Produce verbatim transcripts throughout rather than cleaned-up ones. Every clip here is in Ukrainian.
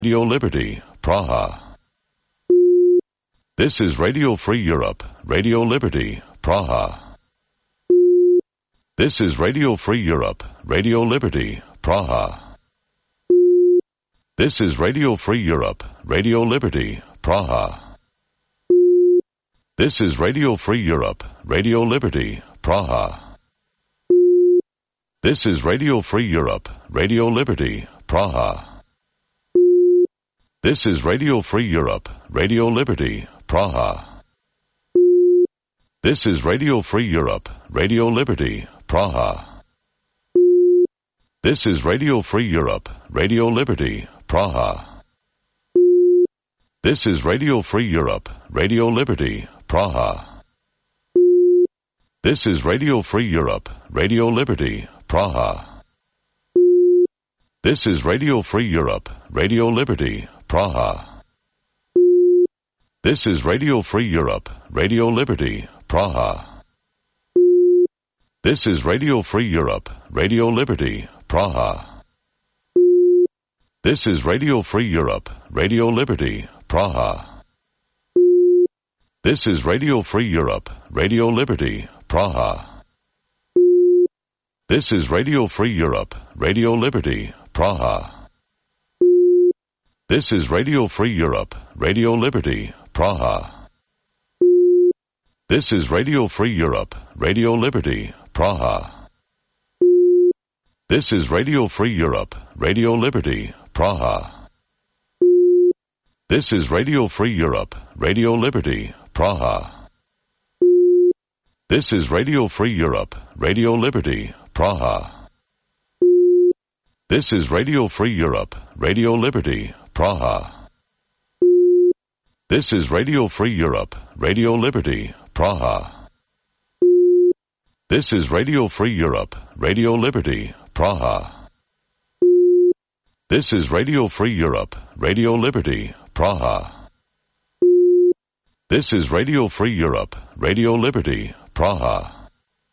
Radio Liberty, Praha. This is Radio Free Europe, Radio Liberty, Praha. This is Radio Free Europe, Radio Liberty, Praha. This is Radio Free Europe, Radio Liberty, Praha. This is Radio Free Europe, Radio Liberty, Praha. This is Radio Free Europe, Radio Liberty, Praha. This is Radio Free Europe, Radio Liberty, Praha. This is Radio Free Europe, Radio Liberty, Praha. This is Radio Free Europe, Radio Liberty, Praha. This is Radio Free Europe, Radio Liberty, Praha. This is Radio Free Europe, Radio Liberty, Praha. This is Radio Free Europe, Radio Liberty, Praha. This is Radio Free Europe, Radio Liberty, Praha. This is Radio Free Europe, Radio Liberty, Praha. This is Radio Free Europe, Radio Liberty, Praha. This is Radio Free Europe, Radio Liberty, Praha. This is Radio Free Europe, Radio Liberty, Praha. This is Radio Free Europe, Radio Liberty, Praha. This is Radio Free Europe, Radio Liberty, Praha. This is Radio Free Europe, Radio Liberty, Praha. This is Radio Free Europe, Radio Liberty, Praha. This is Radio Free Europe, Radio Liberty, Praha. This is Radio Free Europe, Radio Liberty, Praha. This is Radio Free Europe, Radio Liberty, Praha. This is Radio Free Europe, Radio Liberty, Praha. This is Radio Free Europe, Radio Liberty, Praha. This is Radio Free Europe, Radio Liberty, Praha.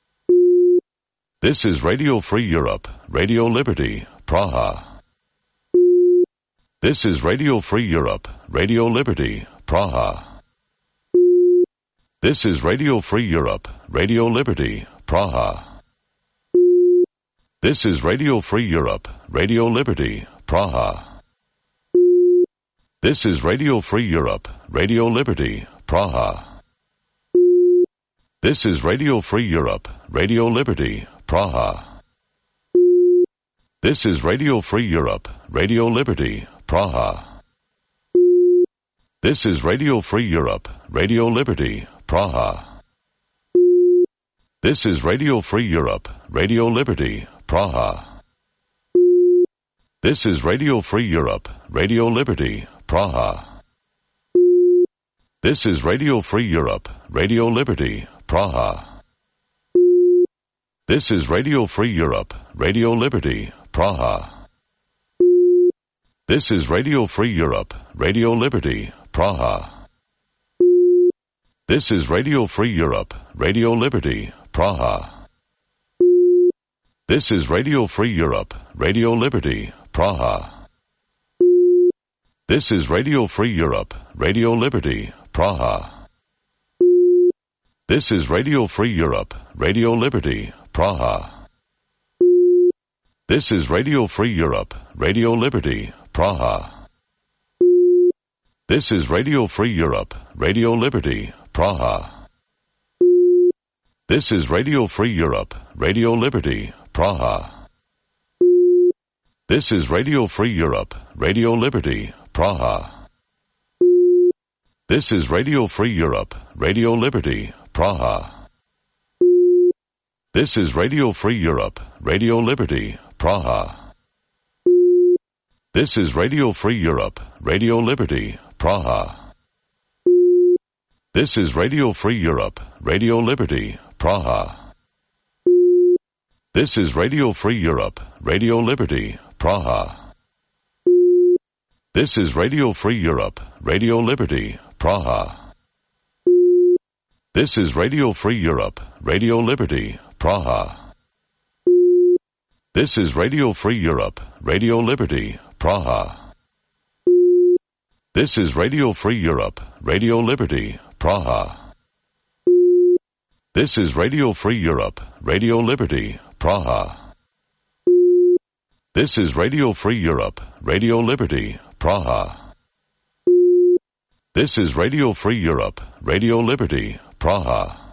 This is Radio Free Europe, Radio Liberty, Praha. This is Radio Free Europe, Radio Liberty, Praha. This is Radio Free Europe, Radio Liberty, Praha. This is Radio Free Europe, Radio Liberty, Praha. This is Radio Free Europe, Radio Liberty, Praha. This is Radio Free Europe, Radio Liberty, Praha. This is Radio Free Europe, Radio Liberty, Praha. This is Radio Free Europe, Radio Liberty, Praha. This is Radio Free Europe, Radio Liberty, Praha. This is Radio Free Europe, Radio Liberty, Praha. This is Radio Free Europe, Radio Liberty, Praha. This is Radio Free Europe, Radio Liberty, Praha. This is Radio Free Europe, Radio Liberty, Praha. This is Radio Free Europe, Radio Liberty, Praha. This is Radio Free Europe, Radio Liberty, Praha. This is Radio Free Europe, Radio Liberty, Praha. This is Radio Free Europe, Radio Liberty, Praha. This is Radio Free Europe, Radio Liberty, Praha. This is Radio Free Europe, Radio Liberty, Praha. This is Radio Free Europe, Radio Liberty, Praha. This is Radio Free Europe, Radio Liberty, Praha. This is Radio Free Europe, Radio Liberty, Praha. This is Radio Free Europe, Radio Liberty, Praha. This is Radio Free Europe, Radio Liberty, Praha. This is Radio Free Europe, Radio Liberty, Praha. This is Radio Free Europe, Radio Liberty, Praha. This is Radio Free Europe, Radio Liberty, Praha. This is Radio Free Europe, Radio Liberty, Praha. This is Radio Free Europe, Radio Liberty, Praha. This is Radio Free Europe, Radio Liberty, Praha. This is Radio Free Europe, Radio Liberty, Praha. This is Radio Free Europe, Radio Liberty, Praha. This is Radio Free Europe, Radio Liberty, Praha.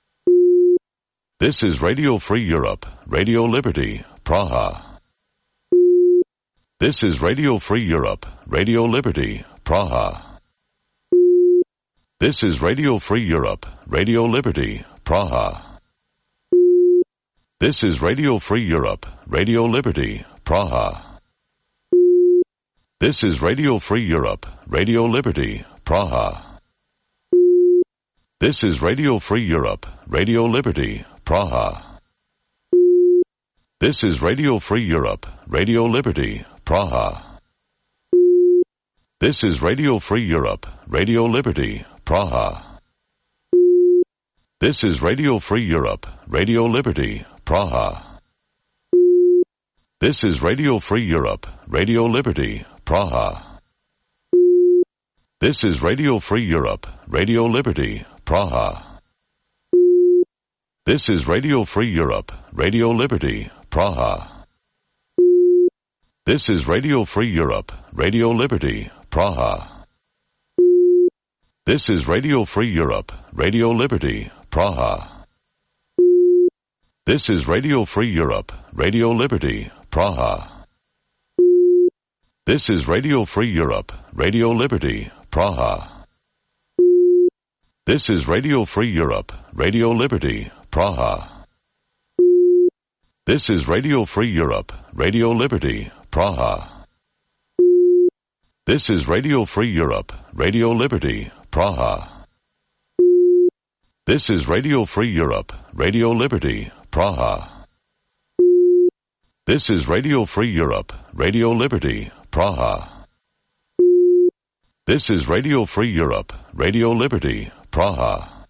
This is Radio Free Europe, Radio Liberty, Praha. This is Radio Free Europe, Radio Liberty, Praha. This is Radio Free Europe, Radio Liberty, Praha. This is Radio Free Europe, Radio Liberty, Praha. This is Radio Free Europe, Radio Liberty, Praha. This is Radio Free Europe, Radio Liberty, Praha. This is Radio Free Europe, Radio Liberty, Praha. This is Radio Free Europe, Radio Liberty, Praha. This is Radio Free Europe, Radio Liberty, Praha. This is Radio Free Europe, Radio Liberty, Praha. This is Radio Free Europe, Radio Liberty, Praha. This is Radio Free Europe, Radio Liberty, Praha. This is Radio Free Europe, Radio Liberty, Praha. This is Radio Free Europe, Radio Liberty, Praha. This is Radio Free Europe, Radio Liberty, Praha. This is Radio Free Europe, Radio Liberty, Praha. This is Radio Free Europe, Radio Liberty, Praha. This is Radio Free Europe, Radio Liberty, Praha. This is Radio Free Europe, Radio Liberty, Praha. This is Radio Free Europe, Radio Liberty, Praha. This is Radio Free Europe, Radio Liberty, Praha. This is Radio Free Europe, Radio Liberty, Praha.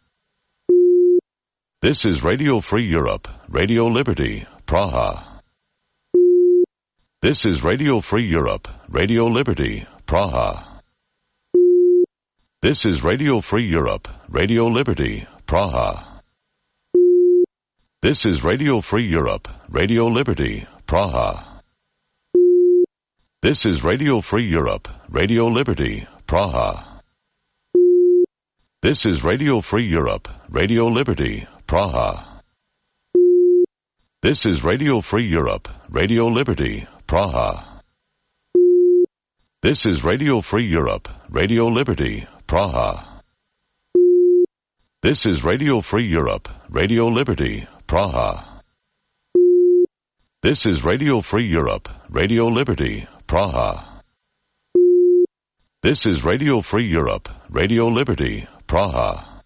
This is Radio Free Europe, Radio Liberty, Praha. This is Radio Free Europe, Radio Liberty, Praha. This is Radio Free Europe, Radio Liberty, Praha. This is Radio Free Europe, Radio Liberty, Praha. This is Radio Free Europe, Radio Liberty, Praha. This is Radio Free Europe, Radio Liberty, Praha. This is Radio Free Europe, Radio Liberty, Praha. This is Radio Free Europe, Radio Liberty, Praha. This is Radio Free Europe, Radio Liberty, Praha. This is Radio Free Europe, Radio Liberty, Praha. This is Radio Free Europe, Radio Liberty, Praha.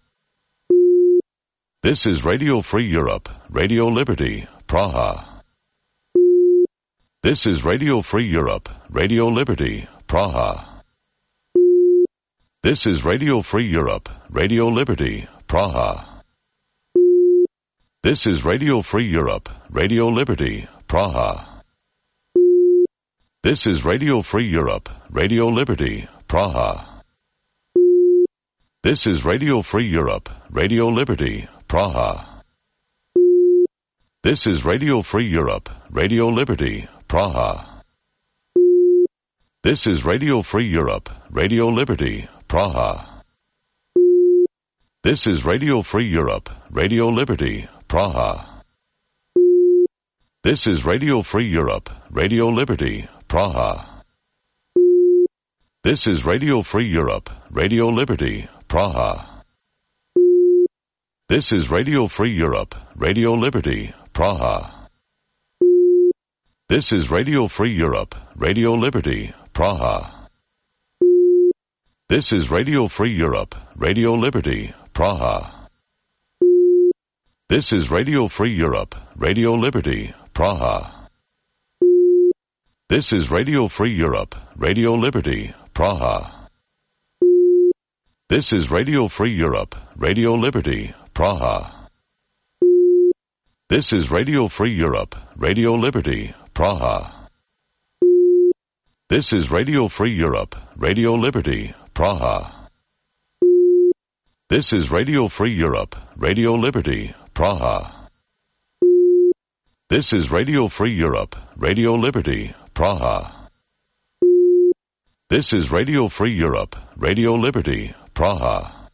This is Radio Free Europe, Radio Liberty, Praha. This is Radio Free Europe, Radio Liberty, Praha. This is Radio Free Europe, Radio Liberty, Praha. This is Radio Free Europe, Radio Liberty, Praha. This is Radio Free Europe, Radio Liberty, Praha. This is Radio Free Europe, Radio Liberty, Praha. This is Radio Free Europe, Radio Liberty, Praha. This is Radio Free Europe, Radio Liberty, Praha. This is Radio Free Europe, Radio Liberty, Praha. This is Radio Free Europe, Radio Liberty, Praha. This is Radio Free Europe, Radio Liberty, Praha. This is Radio Free Europe, Radio Liberty, Praha. This is Radio Free Europe, Radio Liberty, Praha. This is Radio Free Europe, Radio Liberty, Praha. This is Radio Free Europe, Radio Liberty, Praha. This is Radio Free Europe, Radio Liberty, Praha. This is Radio Free Europe, Radio Liberty, Praha. This is Radio Free Europe, Radio Liberty, Praha. This is Radio Free Europe, Radio Liberty, Praha. This is Radio Free Europe, Radio Liberty, Praha. This is Radio Free Europe, Radio Liberty, Praha. This is Radio Free Europe, Radio Liberty, Praha.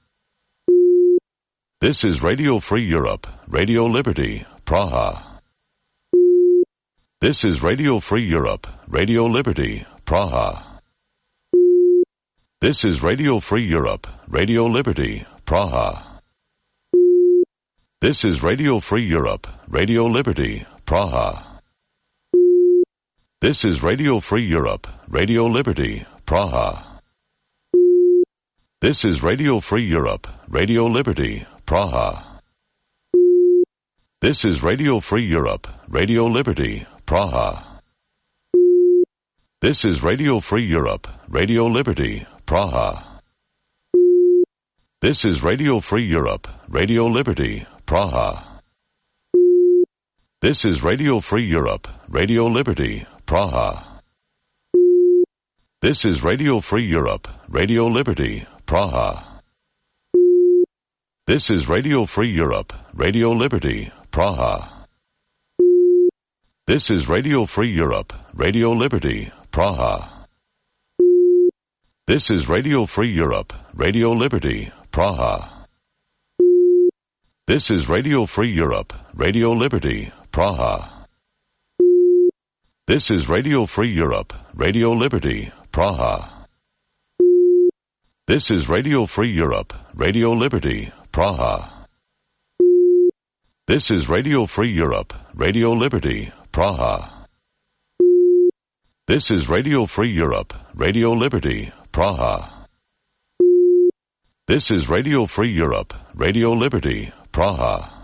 This is Radio Free Europe, Radio Liberty, Praha. This is Radio Free Europe, Radio Liberty, Praha. This is Radio Free Europe, Radio Liberty, Praha. This is Radio Free Europe, Radio Liberty, Praha. This is Radio Free Europe, Radio Liberty, Praha. This is Radio Free Europe, Radio Liberty, Praha. This is Radio Free Europe, Radio Liberty, Praha. This is Radio Free Europe, Radio Liberty, Praha. This is Radio Free Europe, Radio Liberty, Praha. This is Radio Free Europe, Radio Liberty, Praha. This is Radio Free Europe, Radio Liberty, Praha. This is Radio Free Europe, Radio Liberty, Praha. This is Radio Free Europe, Radio Liberty, Praha. This is Radio Free Europe, Radio Liberty, Praha. This is Radio Free Europe, Radio Liberty, Praha. This is Radio Free Europe, Radio Liberty, Praha. This is Radio Free Europe, Radio Liberty, Praha. This is Radio Free Europe, Radio Liberty, Praha. This is Radio Free Europe, Radio Liberty, Praha. This is Radio Free Europe, Radio Liberty, Praha.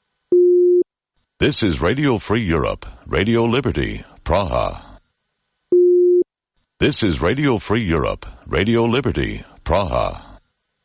This is Radio Free Europe, Radio Liberty, Praha. This is Radio Free Europe, Radio Liberty, Praha.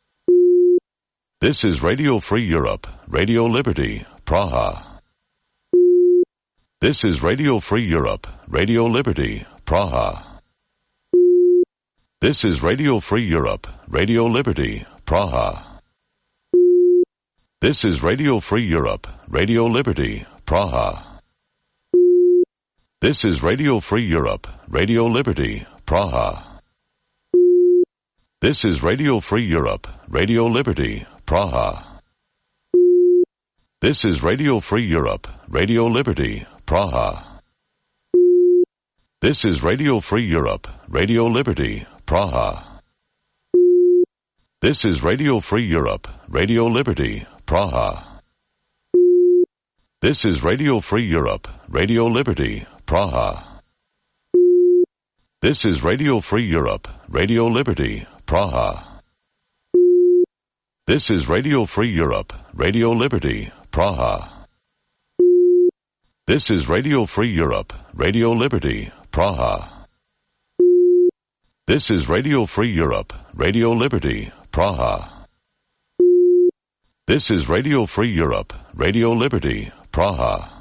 This is Radio Free Europe, Radio Liberty, Praha. This is Radio Free Europe, Radio Liberty, Praha. This is Radio Free Europe, Radio Liberty, Praha. This is Radio Free Europe, Radio Liberty, Praha. This is Radio Free Europe, Radio Liberty, Praha. This is Radio Free Europe, Radio Liberty, Praha. This is Radio Free Europe, Radio Liberty, Praha. This is Radio Free Europe, Radio Liberty, Praha. This is Radio Free Europe, Radio Liberty, Praha. This is Radio Free Europe, Radio Liberty, Praha. This is Radio Free Europe, Radio Liberty, Praha. This is Radio Free Europe, Radio Liberty, Praha. This is Radio Free Europe, Radio Liberty, Praha. This is Radio Free Europe, Radio Liberty, Praha. This is Radio Free Europe, Radio Liberty, Praha.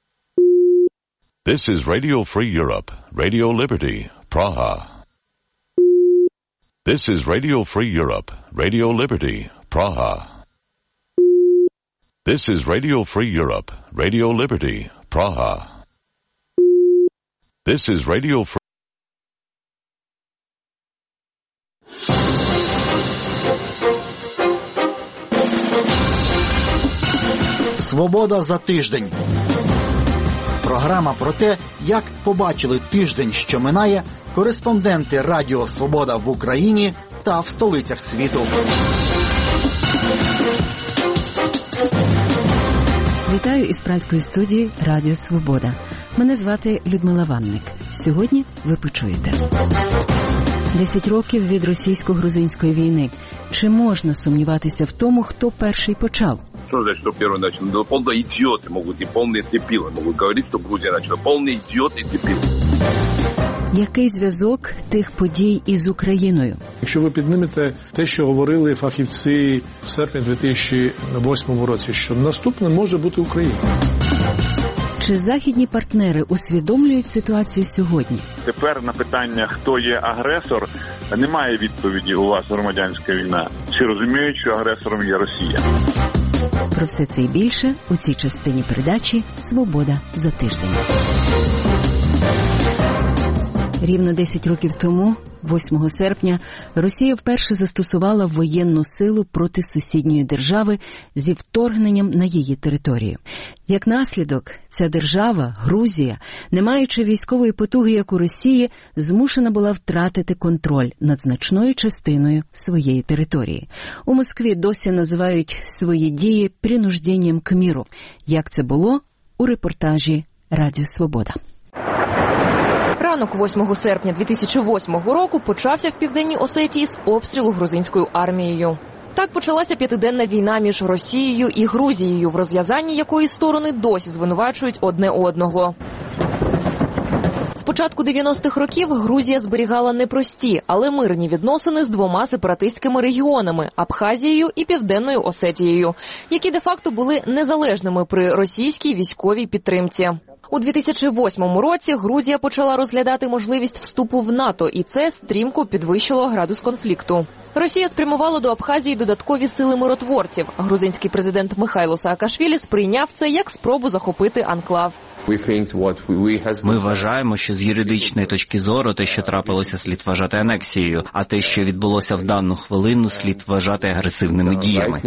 This is Radio Free Europe, Radio Liberty, Praha. This is Radio Free Europe, Radio Liberty, Praha. This is Radio Free Europe, Radio Liberty, Praha. This is Radio Free Свобода за тиждень. Програма про те, як побачили тиждень, що минає, кореспонденти Радіо Свобода в Україні та в столицях світу. Вітаю із празької студії Радіо Свобода. Мене звати Людмила Ванник. Сьогодні ви почуєте. Десять років від російсько-грузинської війни. Чи можна сумніватися в тому, хто перший почав? Что значит, что первый начал? Ну, полные идиоты могут и полные дебилы могут говорить, что Грузия начала. Полные идиоты и дебилы. Який зв'язок тих подій із Україною? Якщо ви піднімете те, що говорили фахівці в серпні дві тисячі восьмому році, що наступним може бути Україна. Чи західні партнери усвідомлюють ситуацію сьогодні? Тепер на питання, хто є агресор, немає відповіді. У вас громадянська війна. Всі розуміють, що агресором є Росія. Про все це і більше у цій частині передачі «Свобода за тиждень». Рівно десять років тому, восьмого серпня, Росія вперше застосувала воєнну силу проти сусідньої держави зі вторгненням на її територію. Як наслідок, ця держава, Грузія, не маючи військової потуги, як у Росії, змушена була втратити контроль над значною частиною своєї території. У Москві досі називають свої дії принужденням к миру. Як це було? У репортажі «Радіо Свобода». Ранок восьмого серпня дві тисячі восьмого року почався в Південній Осетії з обстрілу грузинською армією. Так почалася п'ятиденна війна між Росією і Грузією, в розв'язанні якої сторони досі звинувачують одне одного. З початку дев'яностих років Грузія зберігала непрості, але мирні відносини з двома сепаратистськими регіонами – Абхазією і Південною Осетією, які де-факто були незалежними при російській військовій підтримці. У дві тисячі восьмому році Грузія почала розглядати можливість вступу в НАТО, і це стрімко підвищило градус конфлікту. Росія спрямувала до Абхазії додаткові сили миротворців. Грузинський президент Михайло Саакашвілі сприйняв це як спробу захопити анклав. Ми вважаємо, що з юридичної точки зору те, що трапилося, слід вважати анексією, а те, що відбулося в дану хвилину, слід вважати агресивними діями.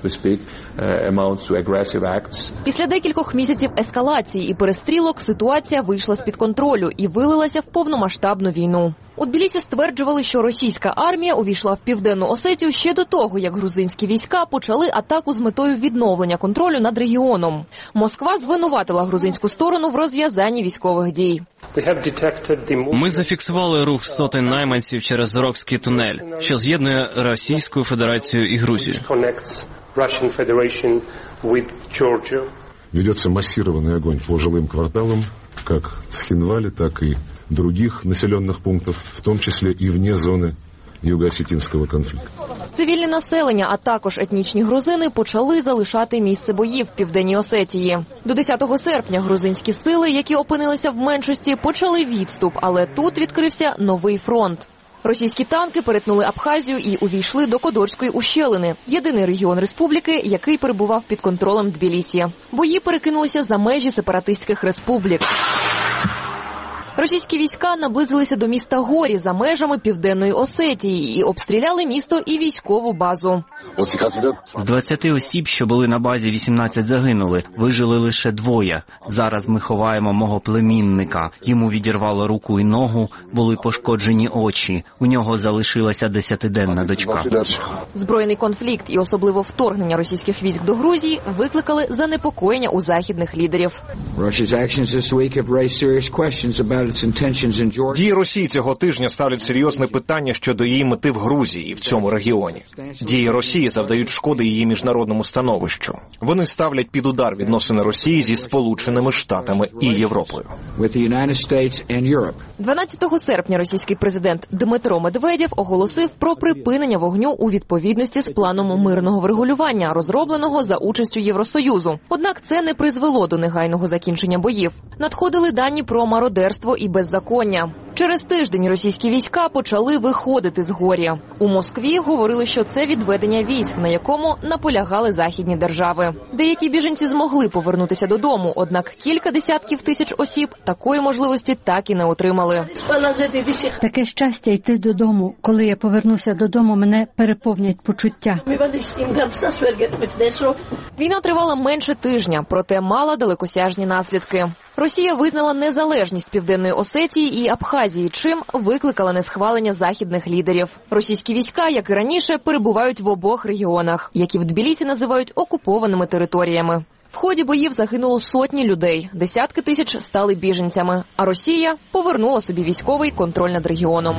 Після декількох місяців ескалації і перестрілок ситуація вийшла з-під контролю і вилилася в повномасштабну війну. У Тбілісі стверджували, що російська армія увійшла в Південну Осетію ще до того, як грузинські війська почали атаку з метою відновлення контролю над регіоном. Москва звинуватила грузинську сторону в розв'язанні військових дій. Ми зафіксували рух сотень найманців через Зорокський тунель, що з'єднує Російську Федерацію і Грузію. Ведется массированный огонь по жилым кварталам, как Схинвали, так и других населенных пунктов, в том числе и вне зоны юго-осетинского конфликта. Цивільне населення, а також етнічні грузини почали залишати місце боїв в Південній Осетії. До десятого серпня грузинські сили, які опинилися в меншості, почали відступ, але тут відкрився новий фронт. Російські танки перетнули Абхазію і увійшли до Кодорської ущелини – єдиний регіон республіки, який перебував під контролем Тбілісі. Бої перекинулися за межі сепаратистських республік. Російські війська наблизилися до міста Горі за межами Південної Осетії і обстріляли місто і військову базу. З двадцяти осіб, що були на базі, вісімнадцять загинули. Вижили лише двоє. Зараз ми ховаємо мого племінника. Йому відірвало руку і ногу, були пошкоджені очі. У нього залишилася десятиденна дочка. Збройний конфлікт і особливо вторгнення російських військ до Грузії викликали занепокоєння у західних лідерів. Дії Росії цього тижня ставлять серйозне питання щодо її мети в Грузії і в цьому регіоні. Дії Росії завдають шкоди її міжнародному становищу. Вони ставлять під удар відносини Росії зі Сполученими Штатами і Європою. дванадцятого серпня російський президент Дмитро Медведєв оголосив про припинення вогню у відповідності з планом мирного врегулювання, розробленого за участю Євросоюзу. Однак це не призвело до негайного закінчення боїв. Надходили дані про мародерство і беззаконня. Через тиждень російські війська почали виходити з Горя. У Москві говорили, що це відведення військ, на якому наполягали західні держави. Деякі біженці змогли повернутися додому, однак кілька десятків тисяч осіб такої можливості так і не отримали. Таке щастя йти додому. Коли я повернуся додому, мене переповнять почуття. Війна тривала менше тижня, проте мала далекосяжні наслідки. Росія визнала незалежність Південної Осетії і Абхазії, чим викликала несхвалення західних лідерів. Російські війська, як і раніше, перебувають в обох регіонах, які в Тбілісі називають окупованими територіями. В ході боїв загинуло сотні людей, десятки тисяч стали біженцями, а Росія повернула собі військовий контроль над регіоном.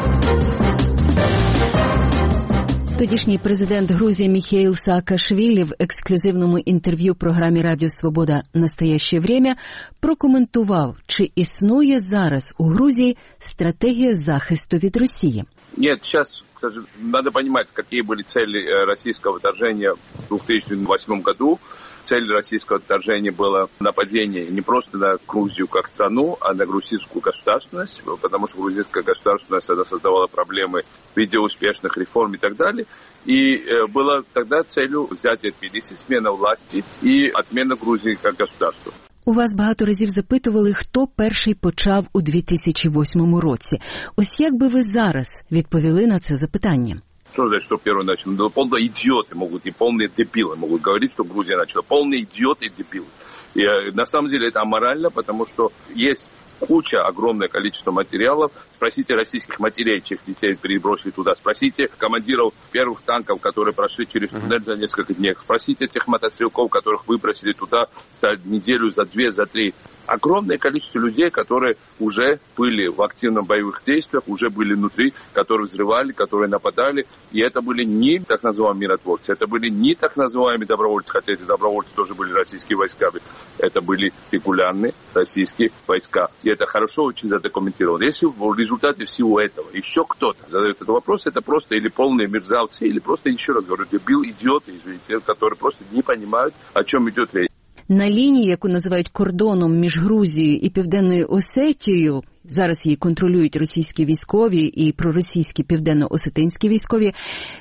Тодішній президент Грузії Міхеїл Саакашвілі в ексклюзивному інтерв'ю програмі «Радіо Свобода. Настояще время» прокоментував, чи існує зараз у Грузії стратегія захисту від Росії. Нет, сейчас, кстати, надо понимать, какие были цели российского вторжения в две тысячи восьмом году. Цель российского вторжения было нападение не просто на Грузию как страну, а на грузинскую государственность, потому что грузинская государственность она создавала проблемы в виде успешных реформ и так далее. И э, было тогда целью взятия Тбилиси, смена власти и отмена Грузии как государства. У вас багато разів запитували, хто перший почав у дві тисячі восьмому році. Ось як би ви зараз відповіли на це запитання? Что значит, что первый начал? Ну, полные идиоты могут и полные дебилы могут говорить, что Грузия начала. Полные идиоты и дебилы. И э, на самом деле это аморально, потому что есть куча, огромное количество материалов. Спросите российских матерей, чьих детей перебросили туда. Спросите командиров первых танков, которые прошли через туннель за несколько дней. Спросите тех мотострелков, которых выбросили туда за неделю, за две, за три. Огромное количество людей, которые уже были в активных боевых действиях, уже были внутри, которые взрывали, которые нападали. И это были не так называемые миротворцы, это были не так называемые добровольцы, хотя эти добровольцы тоже были российские войска. Это были регулярные российские войска. И это хорошо очень задокументировано. Если в результате всего этого еще кто-то задает этот вопрос, это просто или полные мерзавцы, или просто, еще раз говорю, дебил, идиоты, извините, которые просто не понимают, о чем идет речь. На лінії, яку називають кордоном між Грузією і Південною Осетією, зараз її контролюють російські військові і проросійські південно-осетинські військові,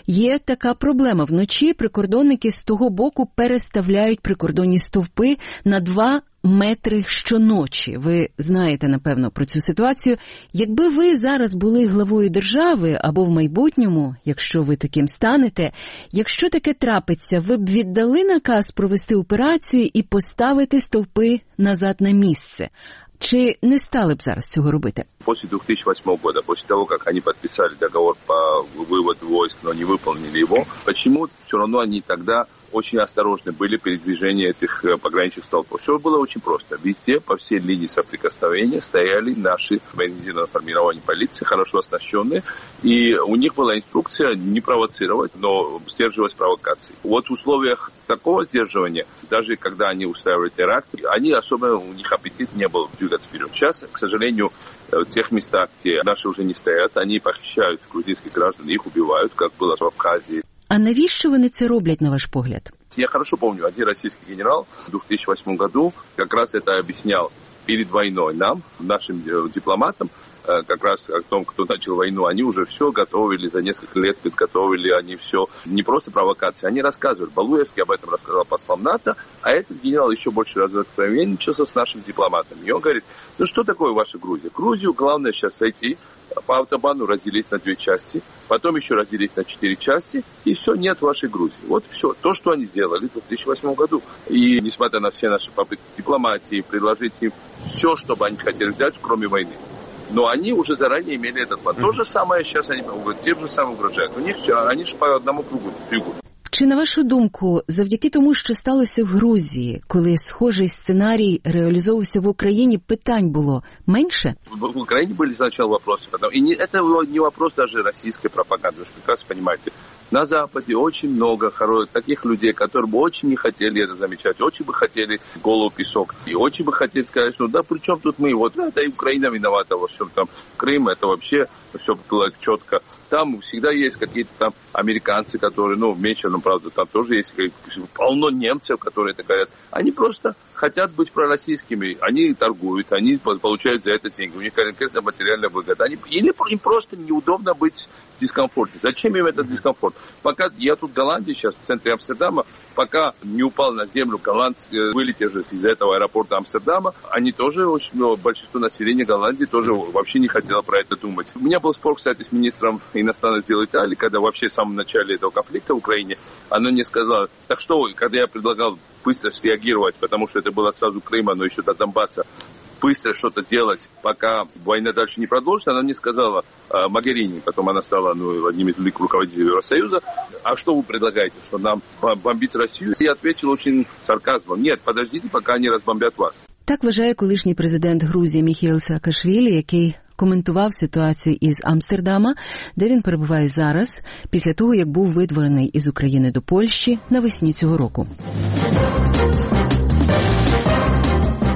є така проблема. Вночі прикордонники з того боку переставляють прикордонні стовпи на два метри щоночі. Ви знаєте, напевно, про цю ситуацію. Якби ви зараз були главою держави або в майбутньому, якщо ви таким станете, якщо таке трапиться, ви б віддали наказ провести операцію і поставити стовпи назад на місце? Чи не стали б зараз цього робити? После две тысячи восьмого года, после того, как они подписали договор по выводу войск, но не выполнили его, почему все равно они тогда очень осторожны были в передвижении этих пограничных столпов? Все было очень просто. Везде, по всей линии соприкосновения, стояли наши военизированные формирования полиции, хорошо оснащенные, и у них была инструкция не провоцировать, но сдерживать провокации. Вот в условиях такого сдерживания, даже когда они устраивали теракты, они особо, у них аппетит не был двигаться вперед. Сейчас, к сожалению, в тех местах, где наши уже не стоят, они похищают грузинских граждан, их убивают, как было в Абхазии. А навіщо вони це роблять, на ваш погляд? Я хорошо помню, один российский генерал в две тысячи восьмом году как раз это объяснял перед войной нам, нашим дипломатам, как раз о том, кто начал войну, они уже все готовили, за несколько лет подготовили, они все, не просто провокации, они рассказывали. Балуевский об этом рассказал послам НАТО, а этот генерал еще больше разоткровенничался с нашим дипломатом. И он говорит, ну что такое ваша Грузия? Грузию главное сейчас зайти, по автобану разделить на две части, потом еще разделить на четыре части, и все, нет вашей Грузии. Вот все, то, что они сделали в две тысячи восьмом году. И несмотря на все наши попытки дипломатии, предложить им все, что бы они хотели взять, кроме войны. Но они уже заранее имели этот план. Mm-hmm. То же самое сейчас они тем же самым угрожают. У них все, они же по одному кругу бегут. Чи, на вашу думку, завдяки тому, що сталося в Грузії, коли схожий сценарій реалізовувався в Україні, питань було менше? В Украине были сначала вопросы. Потом, и не, это был не вопрос даже российской пропаганды. Вы же прекрасно понимаете. На Западе очень много хороших, таких людей, которые бы очень не хотели это замечать, очень бы хотели голову песок. И очень бы хотели сказать, что да, при чем тут мы? Вот это и Украина виновата во всем там. Крым, это вообще все было четко. Там всегда есть какие-то там американцы, которые, ну, меньше, но правда, там тоже есть полно немцев, которые это говорят. Они просто хотят быть пророссийскими, они торгуют, они получают за это деньги, у них конкретно материальная выгода. Они, или им просто неудобно быть в дискомфорте. Зачем им этот дискомфорт? Пока я тут в Голландии, сейчас в центре Амстердама, пока не упал на землю голландцы, вылетели из этого аэропорта Амстердама, они тоже, очень, ну, большинство населения Голландии тоже вообще не хотело про это думать. У меня был спор, кстати, с министром иностранных дел Италии, когда вообще в самом начале этого конфликта в Украине, она мне сказала, так что, когда я предлагал быстро среагировать, потому что это было сразу Крыма, но еще до Донбасса, быстро что-то делать, пока война дальше не продолжится, она мне сказала, э, Могерини, потом она стала ну, одним из великих руководителей Евросоюза, а что вы предлагаете, что нам бомбить Россию? Я ответил очень сарказмом, нет, подождите, пока они разбомбят вас. Так вважає колишній президент Грузії Міхеїл Саакашвілі, який коментував ситуацію із Амстердама, де він перебуває зараз, після того, як був видворений із України до Польщі навесні цього року.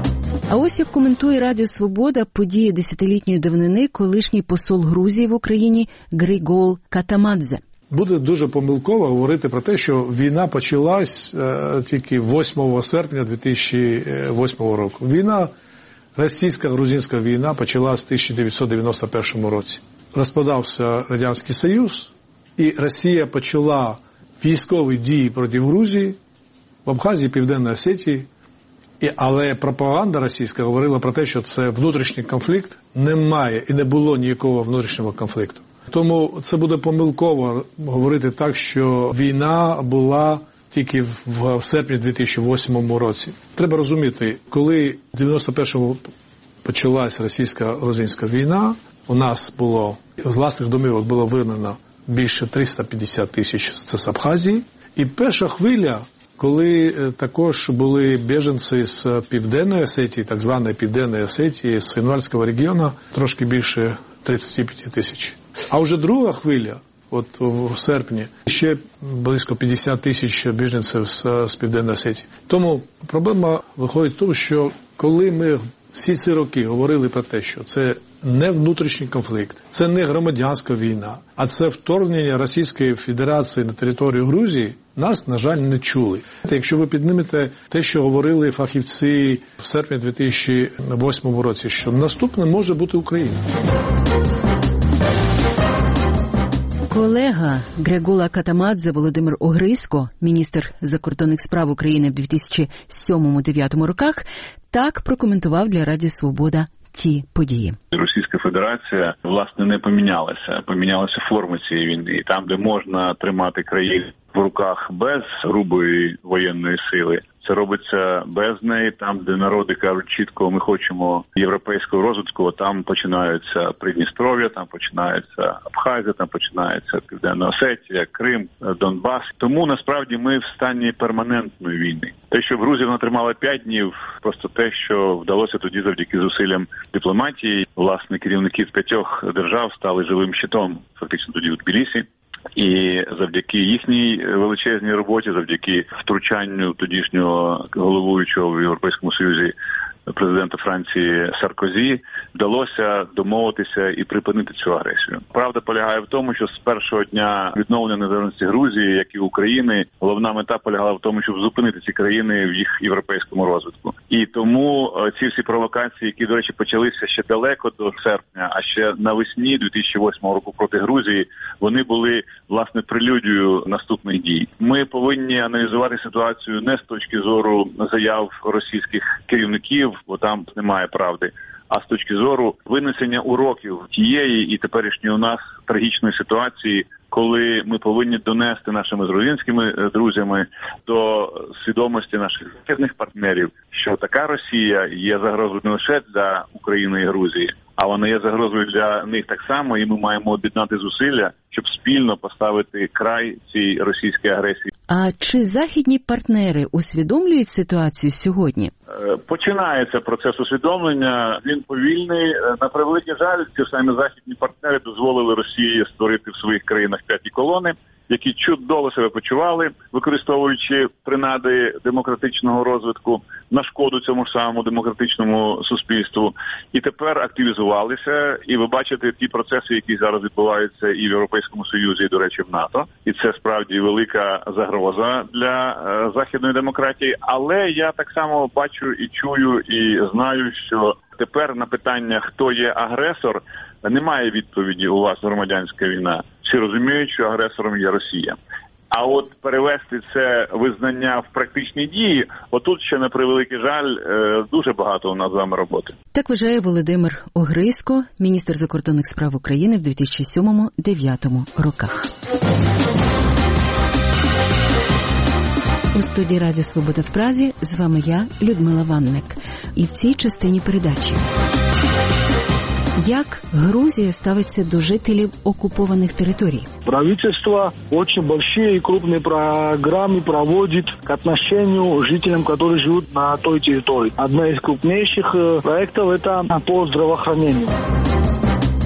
А ось як коментує Радіо Свобода події десятилітньої давнини колишній посол Грузії в Україні Григол Катамадзе. Буде дуже помилково говорити про те, що війна почалась е, тільки восьмого серпня дві тисячі восьмого року. Війна, російсько-грузинська війна почалась в тисяча дев'ятсот дев'яносто першому році. Розпадався Радянський Союз, і Росія почала військові дії проти Грузії, в Абхазії, Південній Осетії. І, але пропаганда російська говорила про те, що це внутрішній конфлікт. Немає і не було ніякого внутрішнього конфлікту. Тому це буде помилково говорити так, що війна була тільки в серпні дві тисячі восьмому році. Треба розуміти, коли в дев'яносто першому почалася російсько-грузинська війна, у нас було, з власних домівок було вигнано більше триста п'ятдесят тисяч з Абхазії. І перша хвиля, коли також були біженці з Південної Осетії, так званої Південної Осетії, з Цхінвальського регіону, трошки більше тридцять п'ять тисяч. А вже друга хвиля, от в серпні, ще близько п'ятдесят тисяч біженців з, з Південної Осетії. Тому проблема виходить в тому, що коли ми всі ці роки говорили про те, що це не внутрішній конфлікт, це не громадянська війна, а це вторгнення Російської Федерації на територію Грузії, нас, на жаль, не чули. Якщо ви піднімете те, що говорили фахівці в серпні дві тисячі восьмому році, що наступне може бути Україна. Колега Григола Катамадзе Володимир Огризько, міністр закордонних справ України в дві тисячі сьомому-дев'ятому роках, так прокоментував для Радіо Свобода ті події. Російська Федерація, власне, не помінялася. Помінялася форма цієї війни. І там, де можна тримати країну в руках без грубої воєнної сили, це робиться без неї. Там, де народи кажуть чітко, ми хочемо європейського розвитку, там починаються Придністров'я, там починається Абхазія, там починається Південна Осетія, Крим, Донбас. Тому, насправді, ми в стані перманентної війни. Те, що в Грузії вона тримала п'ять днів, просто те, що вдалося тоді завдяки зусиллям дипломатії. Власне, керівники з п'ятьох держав стали живим щитом, фактично тоді у Тбілісі. І завдяки їхній величезній роботі, завдяки втручанню тодішнього головуючого в Європейському Союзі президента Франції Саркозі, вдалося домовитися і припинити цю агресію. Правда полягає в тому, що з першого дня відновлення незалежності Грузії, як і України, головна мета полягала в тому, щоб зупинити ці країни в їх європейському розвитку. І тому ці всі провокації, які, до речі, почалися ще далеко до серпня, а ще навесні дві тисячі восьмого року проти Грузії, вони були, власне, прелюдією наступних дій. Ми повинні аналізувати ситуацію не з точки зору заяв російських керівників, бо там немає правди, а з точки зору винесення уроків тієї і теперішньої у нас трагічної ситуації, коли ми повинні донести нашими грузинськими друзями до свідомості наших західних партнерів, що така Росія є загрозою не лише для України і Грузії, а вона є загрозою для них так само, і ми маємо об'єднати зусилля, щоб спільно поставити край цій російській агресії. А чи західні партнери усвідомлюють ситуацію сьогодні? Починається процес усвідомлення, він повільний. На превеликий жаль, ці самі західні партнери дозволили Росії створити в своїх країнах п'яті колони, які чудово себе почували, використовуючи принади демократичного розвитку на шкоду цьому ж самому демократичному суспільству. І тепер активізувалися, і ви бачите ті процеси, які зараз відбуваються і в Європейському Союзі, і, до речі, в НАТО. І це справді велика загроза для е, західної демократії. Але я так само бачу і чую, і знаю, що тепер на питання, хто є агресор, немає відповіді у вас громадянська війна. Всі розуміють, що агресором є Росія. А от перевести це визнання в практичні дії, отут ще, на превеликий жаль, дуже багато у нас з вами роботи. Так вважає Володимир Огризько, міністр закордонних справ України в дві тисячі сьомому-дев'ятому роках. У студії Радіо Свобода в Празі з вами я, Людмила Ванник. І в цій частині передачі. Як Грузия ставится до жителей оккупованных территорий? Правительство очень большие и крупные программы проводит к отношению жителям, которые живут на той территории. Одна из крупнейших проектов – это по здравоохранению.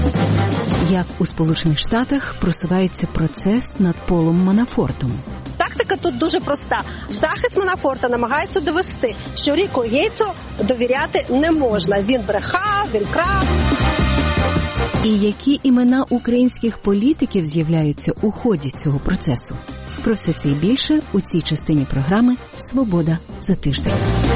Як у Сполучених Штатах просувається процес над Полом Манафортом? Так Тактика тут дуже проста. Захист Манафорта намагається довести, що Ріку Гейтсу довіряти не можна. Він брехав, він крав. І які імена українських політиків з'являються у ході цього процесу? Про все це і більше у цій частині програми «Свобода за тиждень».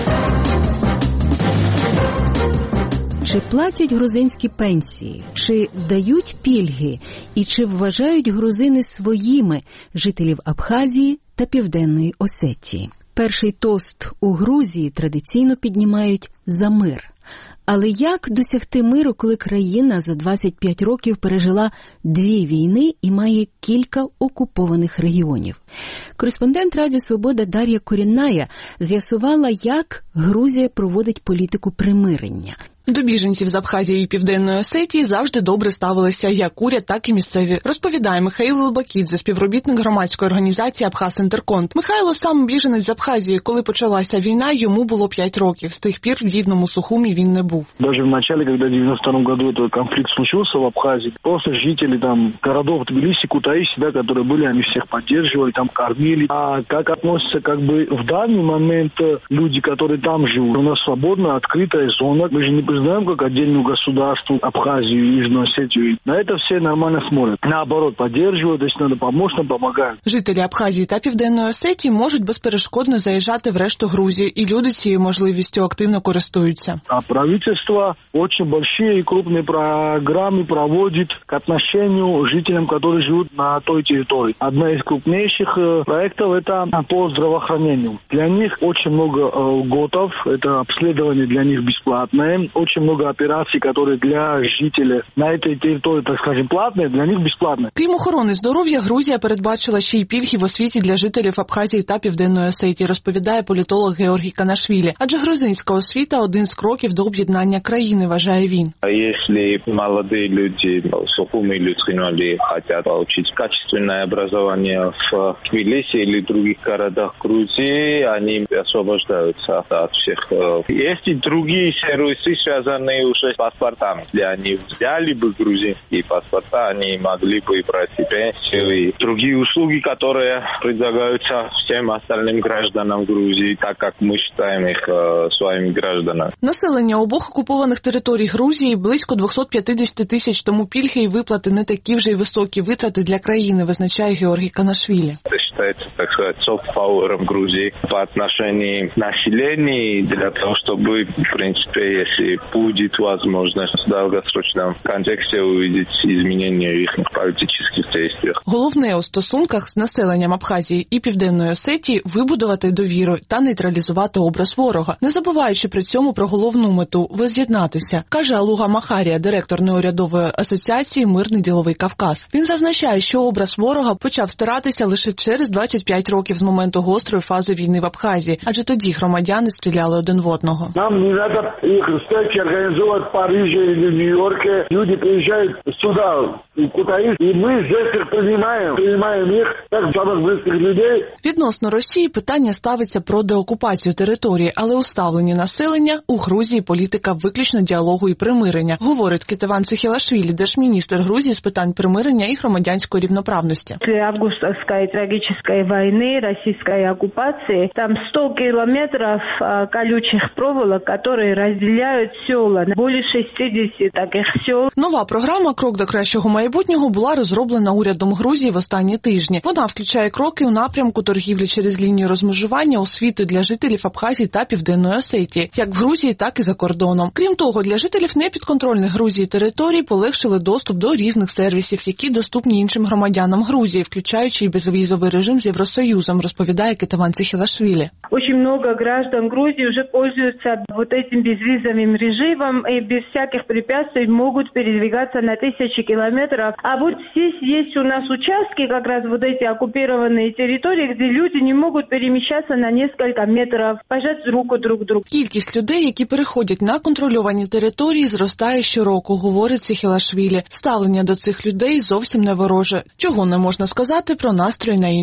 Чи платять грузинські пенсії, чи дають пільги, і чи вважають грузини своїми жителів Абхазії та Південної Осетії? Перший тост у Грузії традиційно піднімають за мир. Але як досягти миру, коли країна за двадцять п'ять років пережила дві війни і має кілька окупованих регіонів? Кореспондент Радіо Свобода Дар'я Корінная з'ясувала, як Грузія проводить політику примирення. До біженців з Абхазії і Південної Осетії завжди добре ставилися як уряд, так і місцеві, розповідає Михайло Лобакідзе, співробітник громадської організації «Абхаз Інтерконт». Михайло сам біженець з Абхазії. Коли почалася війна, йому було п'ять років. З тих пір в рідному Сухумі він не був. Даже в начале, когда в девяносто втором году этот конфликт случился в Абхазии, просто жители там городов Тбилиси, Кутаиси, да, которые были, они всех поддерживали, там кормили. А как относятся как бы в данный момент люди, которые там живут? У нас свободная, открытая зона. Мы же не признаем как отдельную государство Абхазию и Южную Осетию. На это все нормально смотрят. Наоборот, поддерживают, если надо помочь, нам помогають. Жителі Абхазії та Південної Осетії можуть безперешкодно заїжджати в решту Грузії, і люди цією можливістю активно користуються. А правительство очень большие и крупные программы проводит к отношению жителям, которые живут на той территории. Одна из крупнейших проектов это по здравоохранению. Для них очень много льготов, это обследование для них бесплатное. Очень много операций, которые для жителей на этой территории, так скажем, платные, для них бесплатные. Крім охорони здоров'я, Грузія передбачила ще й пільги в освіті для жителів Абхазії та Південної Осетії, розповідає політолог Георгій Канашвілі. Адже грузинська освіта – один з кроків до об'єднання країни, вважає він. Якщо молоді люди в Сухумі или Цхинвале хотят получить качественное образование в Тбилиси или других городах Грузии, они освобождаются от всех. Есть и другие сервисы, связанные уже с паспортами. Если они взяли бы грузинские паспорта, они могли бы брать и пенсию, и другие услуги, которые предлагаются всем остальным гражданам Грузии, так как мы считаем их э, своими гражданами. Населення обох окупованих територій Грузії близько двісті п'ятдесят тисяч, тому пільги і виплати не такі вже й високі витрати для країни, визначає Георгій Канашвілі. Считается, так сказать, софт-пауэром Грузии по отношению к населению, для того, чтобы, в принципе, если будет возможность в долгосрочном контексте увидеть изменения в их политических действиях. Головне у стосунках з населенням Абхазії і Південної Осетії вибудувати довіру та нейтралізувати образ ворога, не забуваючи при цьому про головну мету – воз'єднатися, каже Алуга Махарія, директор неурядової асоціації «Мирний діловий Кавказ». Він зазначає, що образ ворога почав стиратися лише через двадцять п'ять років з моменту гострої фази війни в Абхазії, адже тоді громадяни стріляли один в одного. Нам не треба їх встречи організовувати в Парижі або в Нью-Йорку. Люди приїжджають сюди, в Кутаїс, і ми здесь їх приймаємо, приймаємо їх, як самих близьких людей. Відносно Росії питання ставиться про деокупацію території, але у ставленні населення у Грузії політика виключно діалогу і примирення, говорить Кетеван Цихелашвілі, держміністр Грузії з питань примирення і громадянської рівноправності. Августовської трагічної війни, російської окупації, там сто кілометрів колючих проволок, які розділяють села. Більше шістдесят таких сел. Нова програма «Крок до кращого майбутнього» була розроблена урядом Грузії в останні тижні. Вона включає кроки у напрямку торгівлі через лінію розмежування, освіти для жителів Абхазії та Південної Осетії, як в Грузії, так і за кордоном. Крім того, для жителів непідконтрольних Грузії територій полегшили доступ до різних сервісів, які доступні іншим громадянам Грузії, включаючи і безвізовий режим з Євросоюзом, розповідає Кетеван Цихелашвілі. Очень много граждан Грузии уже пользуются вот этим безвизовым режимом и без всяких препятствий могут передвигаться на тысячи километров. А вот здесь есть у нас участки, как раз вот эти оккупированные территории, где люди не могут перемещаться на несколько метров, пожать руку друг другу. Кількість людей, які переходять на контрольовані території, зростає щороку, говорить Цихелашвілі. Ставлення до цих людей зовсім не вороже. Чого не можна сказати про настрої на інших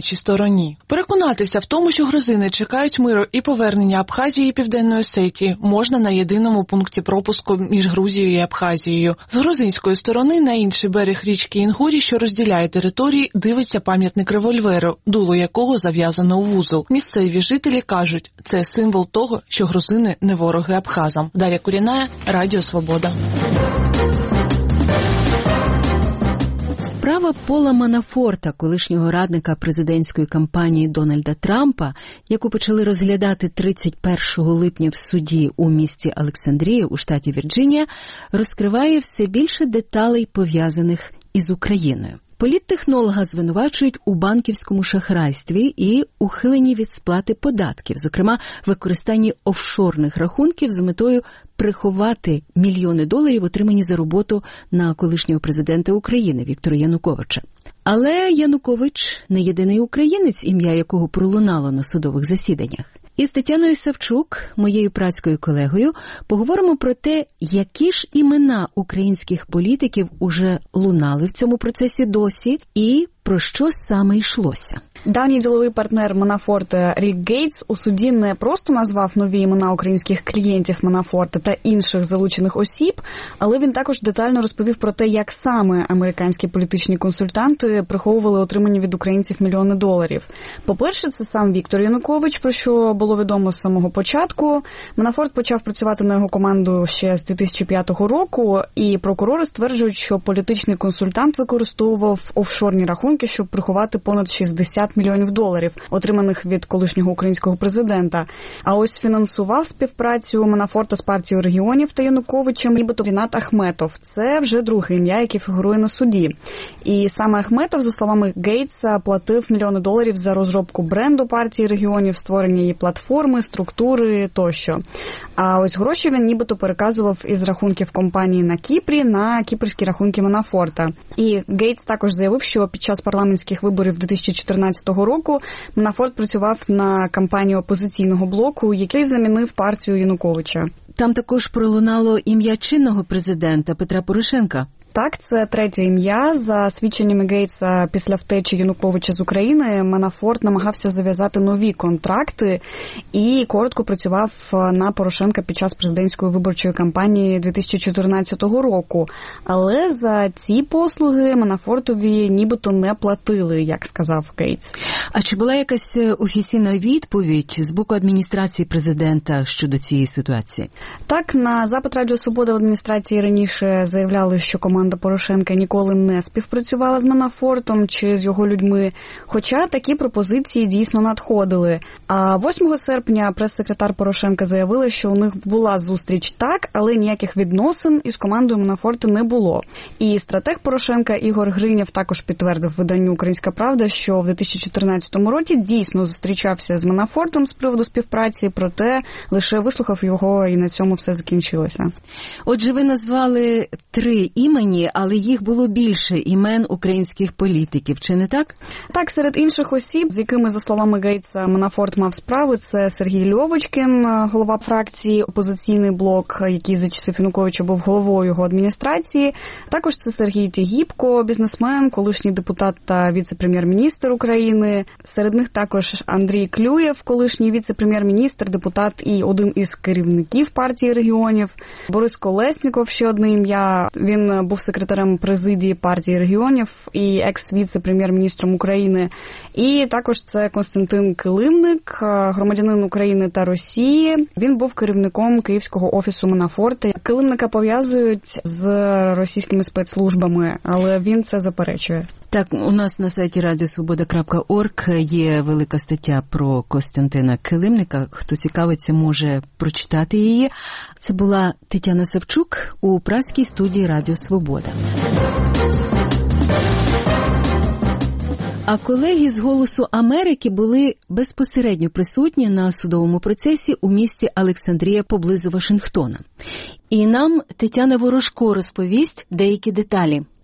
іншій стороні. Переконатися в тому, що грузини чекають миру і повернення Абхазії і Південної Осетії, можна на єдиному пункті пропуску між Грузією і Абхазією. З грузинської сторони на інший берег річки Інгурі, що розділяє території, дивиться пам'ятник револьверу, дуло якого зав'язано у вузол. Місцеві жителі кажуть, це символ того, що грузини не вороги абхазам. Дар'я Куріная, Радіо Свобода. Справа Пола Манафорта, колишнього радника президентської кампанії Дональда Трампа, яку почали розглядати тридцять першого липня в суді у місті Олександрія у штаті Вірджинія, розкриває все більше деталей, пов'язаних із Україною. Політтехнолога звинувачують у банківському шахрайстві і ухиленні від сплати податків, зокрема, використанні офшорних рахунків з метою приховати мільйони доларів, отримані за роботу на колишнього президента України Віктора Януковича. Але Янукович не єдиний українець, ім'я якого пролунало на судових засіданнях. Із Тетяною Савчук, моєю праською колегою, поговоримо про те, які ж імена українських політиків уже лунали в цьому процесі досі і про що саме йшлося. Давній діловий партнер Манафорта Рік Гейтс у суді не просто назвав нові імена українських клієнтів Манафорта та інших залучених осіб, але він також детально розповів про те, як саме американські політичні консультанти приховували отримані від українців мільйони доларів. По-перше, це сам Віктор Янукович, про що було відомо з самого початку. Манафорт почав працювати на його команду ще з дві тисячі п'ятого року, і прокурори стверджують, що політичний консультант використовував офшорні рахунки, щоб приховати понад шістдесят мільйонів доларів, отриманих від колишнього українського президента. А ось фінансував співпрацю Манафорта з партією регіонів та Януковичем нібито Рінат Ахметов. Це вже друге ім'я, яке фігурує на суді. І саме Ахметов, за словами Гейтса, платив мільйони доларів за розробку бренду партії регіонів, створення її платформи, структури тощо. А ось гроші він нібито переказував із рахунків компанії на Кіпрі на кіпрські рахунки Манафорта. І Гейтс також заявив, що під час парламентських виборів дві тисячі чотирнадцятого року Манафорт працював на кампанію опозиційного блоку, який замінив партію Януковича. Там також пролунало ім'я чинного президента Петра Порошенка. Так, це третє ім'я. За свідченнями Гейтса, після втечі Януковича з України, Манафорт намагався зав'язати нові контракти і коротко працював на Порошенка під час президентської виборчої кампанії дві тисячі чотирнадцятого року. Але за ці послуги Манафортові нібито не платили, як сказав Гейтс. А чи була якась офіційна відповідь з боку адміністрації президента щодо цієї ситуації? Так, на запит Радіо Свобода в адміністрації раніше заявляли, що команда Порошенка ніколи не співпрацювала з Манафортом чи з його людьми, хоча такі пропозиції дійсно надходили. А восьмого серпня прес-секретар Порошенка заявила, що у них була зустріч так, але ніяких відносин із командою Манафорта не було. І стратег Порошенка Ігор Гринєв також підтвердив виданню «Українська правда», що в дві тисячі чотирнадцятому році дійсно зустрічався з Манафортом з приводу співпраці, проте лише вислухав його і на цьому все закінчилося. Отже, ви назвали три імені, але їх було більше імен українських політиків, чи не так? Так, серед інших осіб, з якими, за словами Гейтса, Манафорт мав справи, це Сергій Льовочкін, голова фракції «Опозиційний блок», який за часів Януковича був головою його адміністрації. Також це Сергій Тігіпко, бізнесмен, колишній депутат та віце-прем'єр-міністр України. Серед них також Андрій Клюєв, колишній віце-прем'єр-міністр, депутат і один із керівників партії регіонів. Борис Колесніков, ще одне ім'я. Він був секретарем президії партії регіонів і екс-віце-прем'єр-міністром України. І також це Костянтин Килимник, громадянин України та Росії. Він був керівником Київського офісу Манафорта. Килимника пов'язують з російськими спецслужбами, але він це заперечує. Так, у нас на сайті радіо свобода крапка орг є велика стаття про Костянтина Килимника. Хто цікавиться, може прочитати її. Це була Тетяна Савчук у праській студії Радіо Свобода. А колеги з «Голосу Америки» були безпосередньо присутні на судовому процесі у місті Олександрія поблизу Вашингтона. І нам Тетяна Ворожко розповість деякі деталі.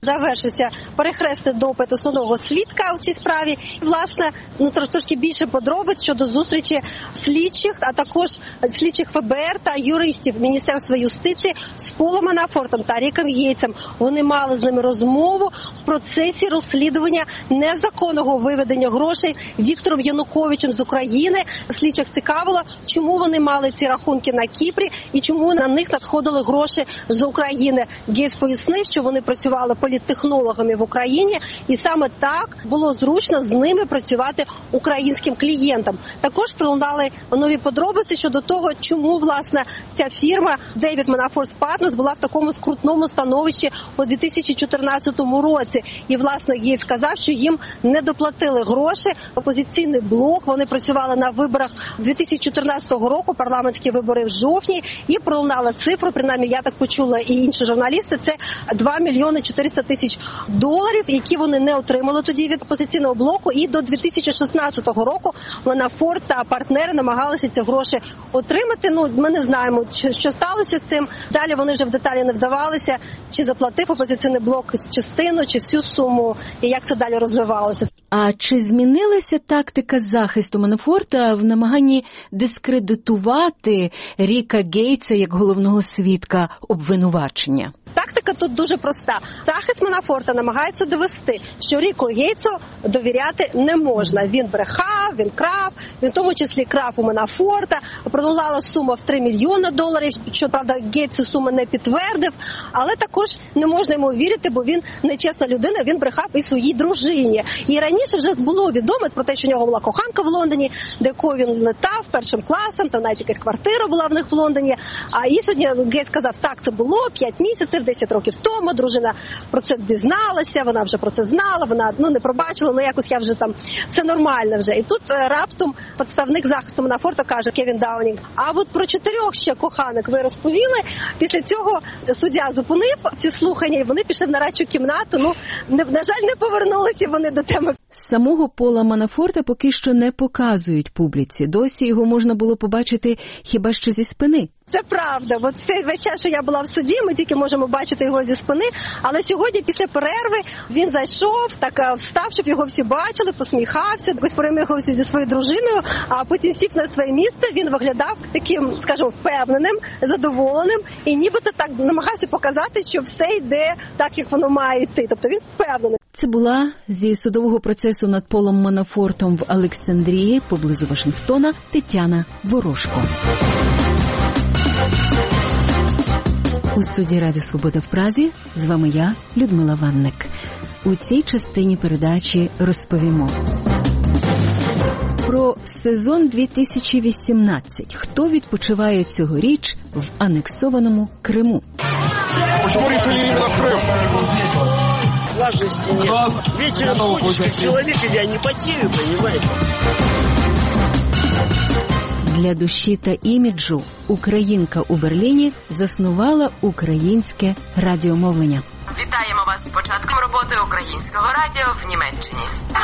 Завершився перехресний допит основного свідка у цій справі. Власне, ну трошки більше подробиць щодо зустрічі слідчих, а також слідчих еф бе ер та юристів Міністерства юстиції з Полом Манафортом та Ріком Гейтсом. Вони мали з ними розмову в процесі розслідування незаконного виведення грошей Віктором Януковичем з України. Слідчих цікавило, чому вони мали ці рахунки на Кіпрі і чому на них надходили гроші з України. Гейтс пояснив, що вони працювали політтехнологами в Україні, і саме так було зручно з ними працювати українським клієнтам. Також пролунали нові подробиці щодо того, чому, власне, ця фірма David Manafort's Partners була в такому скрутному становищі у дві тисячі чотирнадцятому році. І, власне, Гейтс сказав, що їм не доплатили гроші. Опозиційний блок, вони працювали на виборах дві тисячі чотирнадцятого року, парламентські вибори в жовтні, і пролунала цифра, принаймні я так почула і інші журналісти, це два мільйони чотириста тисяч доларів, які вони не отримали тоді від опозиційного блоку, і до дві тисячі шістнадцятого року Манафорт та партнери намагалися ці гроші отримати. Ну, ми не знаємо, що, що сталося з цим. Далі вони вже в деталі не вдавалися, чи заплатив опозиційний блок частину, чи всю суму, і як це далі розвивалося. А чи змінилася тактика захисту Манафорта в намаганні дискредитувати Ріка Гейтса як головного свідка обвинувачення? Тактика тут дуже проста. Захист Манафорта намагається довести, що Ріку Гейтсу довіряти не можна. Він брехав, він крав, він в тому числі крав у Манафорта. Пролунала сума в три мільйони доларів, що, правда, Гейтс цю суму не підтвердив. Але також не можна йому вірити, бо він нечесна людина, він брехав і своїй дружині. І раніше вже було відомо про те, що у нього була коханка в Лондоні, до якої він летав першим класом, там навіть якась квартира була в них в Лондоні. А і сьогодні Гейтс сказав, так, це було п'ять місяців, десять років тому, дружина про це дізналася, вона вже про це знала, вона ну не пробачила, ну якось я вже там, все нормально вже. І тут раптом представник захисту Манафорта каже, Кевін Даунінг, а от про чотирьох ще коханок ви розповіли. Після цього суддя зупинив ці слухання, і вони пішли в нарадчу кімнату, ну, не, на жаль, не повернулися вони до теми. Самого Пола Манафорта поки що не показують публіці. Досі його можна було побачити хіба що зі спини. Це правда. От цей весь час, що я була в суді, ми тільки можемо бачити його зі спини. Але сьогодні, після перерви, він зайшов, так встав, щоб його всі бачили, посміхався, якось перемігався зі своєю дружиною, а потім сів на своє місце. Він виглядав таким, скажімо, впевненим, задоволеним і нібито так намагався показати, що все йде так, як воно має йти. Тобто він впевнений. Це була зі судового процесу над Полом Манафортом в Олександрії, поблизу Вашингтона, Тетяна Ворожко. У студії Радіо Свобода в Празі з вами я, Людмила Ванник. У цій частині передачі розповімо про сезон дві тисячі вісімнадцять. Хто відпочиває цьогоріч в анексованому Криму? Чому рішили іменно Крим? Влажности нет. Вечером ходишь, как человек, и я не потею, понимаете? Для душі та іміджу українка у Берліні заснувала українське радіомовлення. Вітаємо вас з початком роботи українського радіо в Німеччині.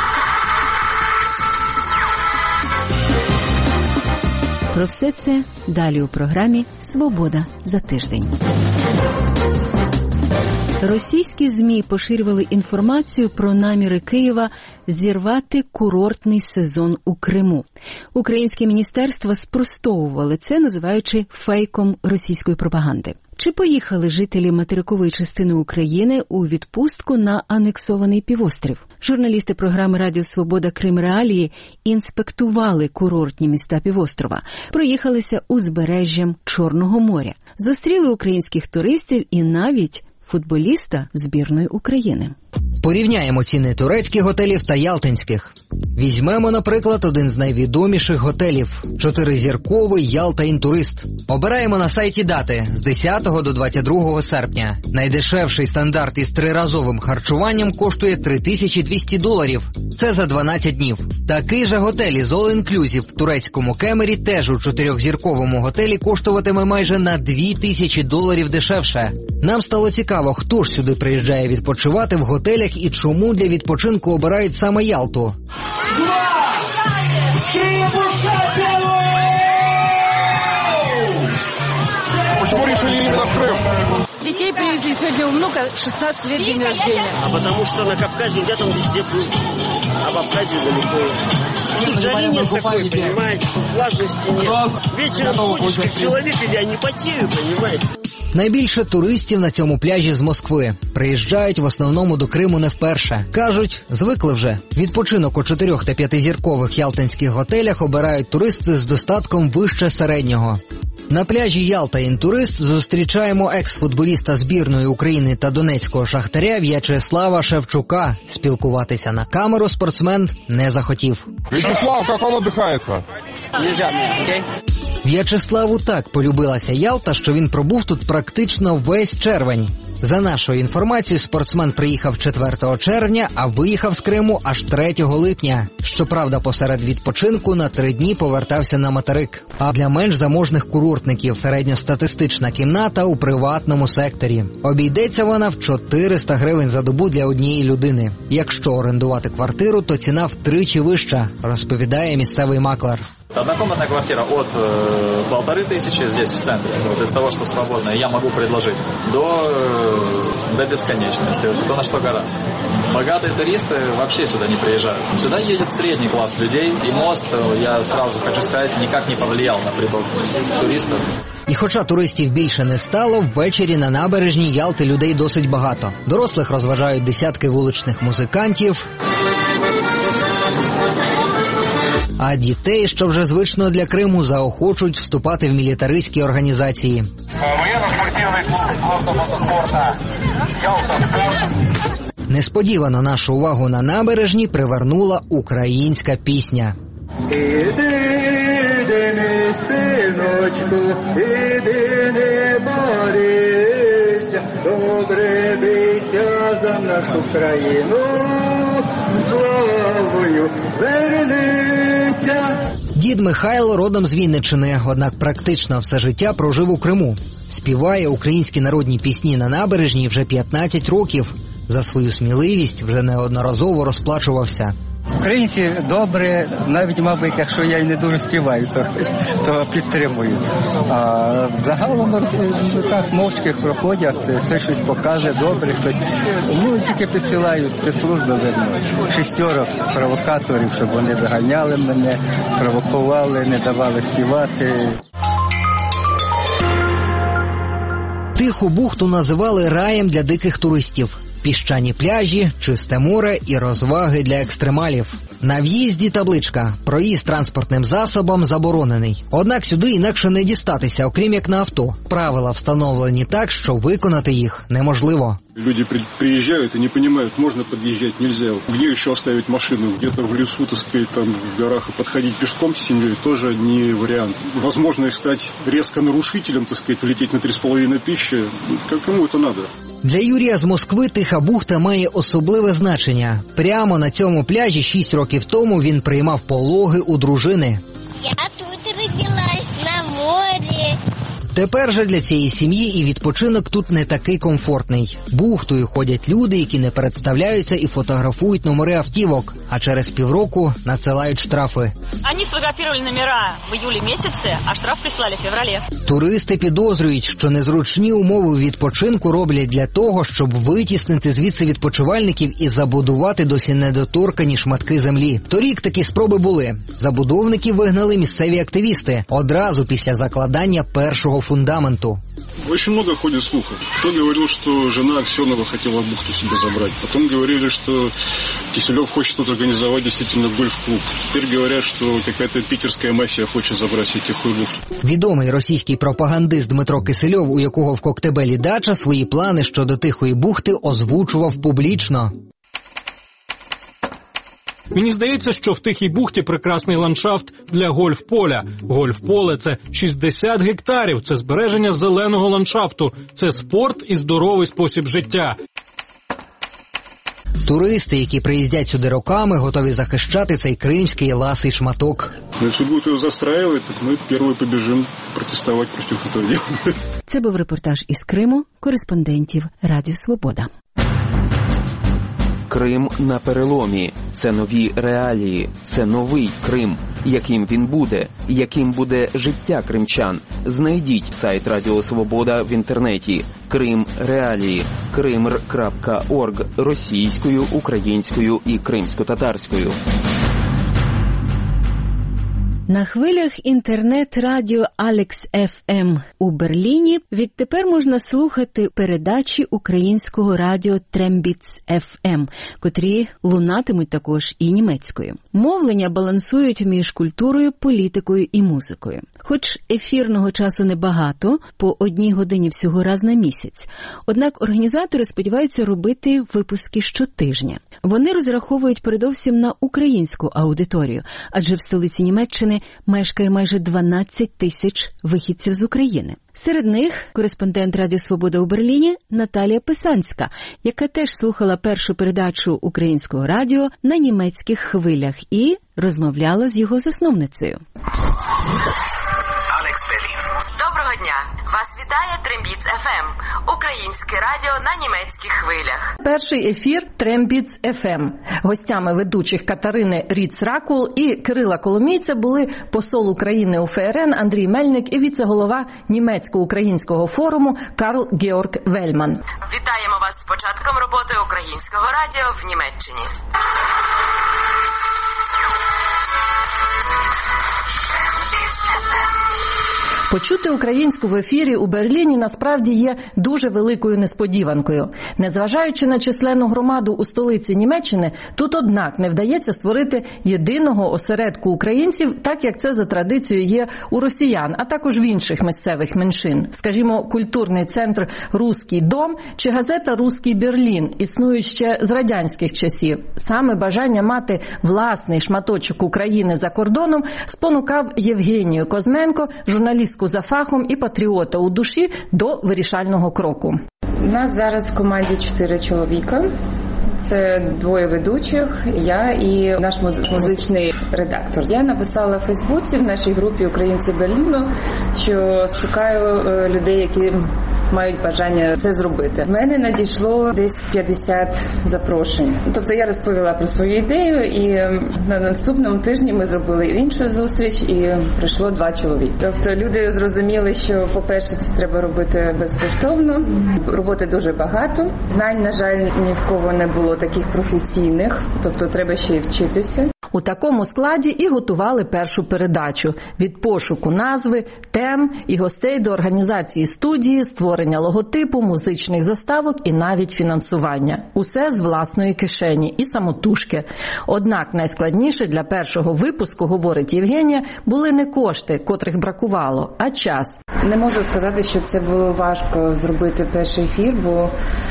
Про все це далі у програмі «Свобода за тиждень». Російські ЗМІ поширювали інформацію про наміри Києва зірвати курортний сезон у Криму. Українські міністерства спростовували це, називаючи фейком російської пропаганди. Чи поїхали жителі материкової частини України у відпустку на анексований півострів? Журналісти програми «Радіо Свобода. Крим. Реалії» інспектували курортні міста півострова, проїхалися узбережжям Чорного моря, зустріли українських туристів і навіть футболіста збірної України. Порівняємо ціни турецьких готелів та ялтинських. Візьмемо, наприклад, один з найвідоміших готелів – чотиризірковий Ялта Інтурист. Обираємо на сайті дати з десятого до двадцять другого серпня. Найдешевший стандарт із триразовим харчуванням коштує три тисячі двісті доларів. Це за дванадцять днів. Такий же готель із all-inclusive в турецькому Кемері теж у чотирьохзірковому готелі коштуватиме майже на дві тисячі доларів дешевше. Нам стало цікаво, хто ж сюди приїжджає відпочивати в готелях і чому для відпочинку обирають саме Ялту. Чому рішили іменно Крим? детей привезли. Сегодня у внука шестнадцать лет день рождения. А потому что на Кавказе летом везде плюс, а в Абхазии далеко. Тут жари нет такой, понимаете, влажности нет. Вечером ходишь как человек, и я не потею, понимаете. Найбільше туристів на цьому пляжі з Москви. Приїжджають в основному до Криму не вперше. Кажуть, звикли вже. Відпочинок у чотирьох- та п'ятизіркових ялтинських готелях обирають туристи з достатком вище середнього. На пляжі Ялта-Інтурист зустрічаємо екс-футболіста збірної України та донецького Шахтаря В'ячеслава Шевчука. Спілкуватися на камеру спортсмен не захотів. Вячеслав, як вам віддихається? В'ячеславу так полюбилася Ялта, що він пробув тут практично весь червень. За нашою інформацією, спортсмен приїхав четвертого червня, а виїхав з Криму аж третього липня. Щоправда, посеред відпочинку на три дні повертався на материк. А для менш заможних курортників середньостатистична кімната у приватному секторі. Обійдеться вона в чотириста гривень за добу для однієї людини. Якщо орендувати квартиру, то ціна втричі вища, розповідає місцевий маклер. Однокомнатная квартира от э, полторы тысячи здесь в центре, вот из того, что свободное, я могу предложить, до, э, до бесконечности, то на что гораздо. Богатые туристы вообще сюда не приезжают. Сюда едет средний класс людей, и мост, я сразу хочу сказать, никак не повлиял на приток туристов. І хоча туристів більше не стало, ввечері на набережній Ялти людей досить багато. Дорослих розважають десятки вуличних музикантів, а дітей, що вже звично для Криму, заохочують вступати в мілітаристські організації. Воєнно-спортивний клуб мотоспорта «Ялта Спорт». Несподівано нашу увагу на набережні привернула українська пісня. Іди, іди, не синочку, іди, не борися, добре бийся за нашу країну, славою вернися. Дід Михайло родом з Вінниччини, однак практично все життя прожив у Криму. Співає українські народні пісні на набережній вже п'ятнадцять років. За свою сміливість вже неодноразово розплачувався. Українці добре, навіть, мабуть, якщо я й не дуже співаю, то, то підтримую. А загалом так мовчки проходять, хтось щось покаже, добре, хтось, ну, тільки підсилають спецслужби, видно, шістьорок провокаторів, щоб вони заганяли мене, провокували, не давали співати. Тиху бухту називали раєм для диких туристів. Піщані пляжі, чисте море і розваги для екстремалів. На в'їзді табличка «Проїзд транспортним засобом заборонений». Однак сюди інакше не дістатися, окрім як на авто. Правила встановлені так, що виконати їх неможливо. Люди приезжают и не понимают, можно подъезжать, нельзя. Где еще оставить машину? Где-то в лесу, так сказать, там в горах, и подходить пешком с семьей тоже не вариант. Возможно, стать резко нарушителем, так сказать, влететь на три с половиной тысячи, кому это надо? Для Юрія з Москви Тиха бухта має особливе значення. Прямо на цьому пляжі шість років тому він приймав пологи у дружини. Я тут родилась, на морі. Тепер же для цієї сім'ї і відпочинок тут не такий комфортний. Бухтою ходять люди, які не представляються і фотографують номери автівок, а через півроку надсилають штрафи. Вони сфотографували номера в июлі місяці, а штраф прислали в февралі. Туристи підозрюють, що незручні умови відпочинку роблять для того, щоб витіснити звідси відпочивальників і забудувати досі недоторкані шматки землі. Торік такі спроби були. Забудовників вигнали місцеві активісти одразу після закладання першого фундаменту. Очень много ходит слухов. Кто говорил, что жена Аксенова хотела бухту себе забрать. Потом говорили, что Киселев хочет тут организовать действительно гольф-клуб. Теперь говорят, что какая-то питерская мафия хочет забрать себе тихую бухту. Відомий російський пропагандист Дмитро Кисельов, у якого в Коктебелі дача, свої плани щодо Тихої бухти озвучував публічно. Мені здається, що в Тихій бухті прекрасний ландшафт для гольф-поля. Гольф-поле – це шістдесят гектарів, це збереження зеленого ландшафту, це спорт і здоровий спосіб життя. Туристи, які приїздять сюди роками, готові захищати цей кримський ласий шматок. Якщо будуть його застраювати, то ми перші побіжимо протестувати проти цього. Це був репортаж із Криму кореспондентів Радіо Свобода. Крим на переломі. Це нові реалії. Це новий Крим. яким він буде, яким буде життя кримчан. Знайдіть сайт Радіо Свобода в інтернеті. Крим Реалії. кримр крапка орг російською, українською і кримсько-татарською. На хвилях інтернет-радіо Алекс еф ем у Берліні відтепер можна слухати передачі українського радіо Трембіц еф ем, котрі лунатимуть також і німецькою. Мовлення балансують між культурою, політикою і музикою. Хоч ефірного часу небагато, по одній годині всього раз на місяць. Однак організатори сподіваються робити випуски щотижня. Вони розраховують передовсім на українську аудиторію, адже в столиці Німеччини мешкає майже дванадцять тисяч вихідців з України. Серед них кореспондент Радіо Свобода у Берліні Наталія Писанська, яка теж слухала першу передачу українського радіо на німецьких хвилях і розмовляла з його засновницею. Доброго дня! Вас вітає Трембіц еф ем, українське радіо на німецьких хвилях. Перший ефір Трембіц еф ем. Гостями ведучих Катерини Ріц-Ракул і Кирила Коломійця були посол України у еф ер ен Андрій Мельник і віце-голова німецько-українського форуму Карл Георг Вельман. Вітаємо вас з початком роботи українського радіо в Німеччині. Почути українську в ефірі у Берліні насправді є дуже великою несподіванкою. Незважаючи на численну громаду у столиці Німеччини, тут однак не вдається створити єдиного осередку українців, так як це за традицією є у росіян, а також в інших місцевих меншин. Скажімо, культурний центр «Руський дом» чи газета «Руський Берлін» існують ще з радянських часів. Саме бажання мати власний шматочок України за кордоном спонукав Євгенію Козменко, журналістку за фахом і патріота у душі, до вирішального кроку. У нас зараз в команді чотири чоловіка. Це двоє ведучих, я і наш музичний редактор. Я написала в Фейсбуці в нашій групі «Українці Берліну», що шукаю людей, які мають бажання це зробити. В мене надійшло десь п'ятдесят запрошень. Тобто я розповіла про свою ідею, і на наступному тижні ми зробили іншу зустріч, і прийшло два чоловіки. Тобто люди зрозуміли, що, по-перше, це треба робити безкоштовно, роботи дуже багато. Знань, на жаль, ні в кого не було таких професійних, тобто треба ще й вчитися. У такому складі і готували першу передачу. Від пошуку назви, тем і гостей до організації студії, створення логотипу, музичних заставок і навіть фінансування. Усе з власної кишені і самотужки. Однак найскладніше для першого випуску, говорить Євгенія, були не кошти, котрих бракувало, а час. Не можу сказати, що це було важко зробити перший ефір, бо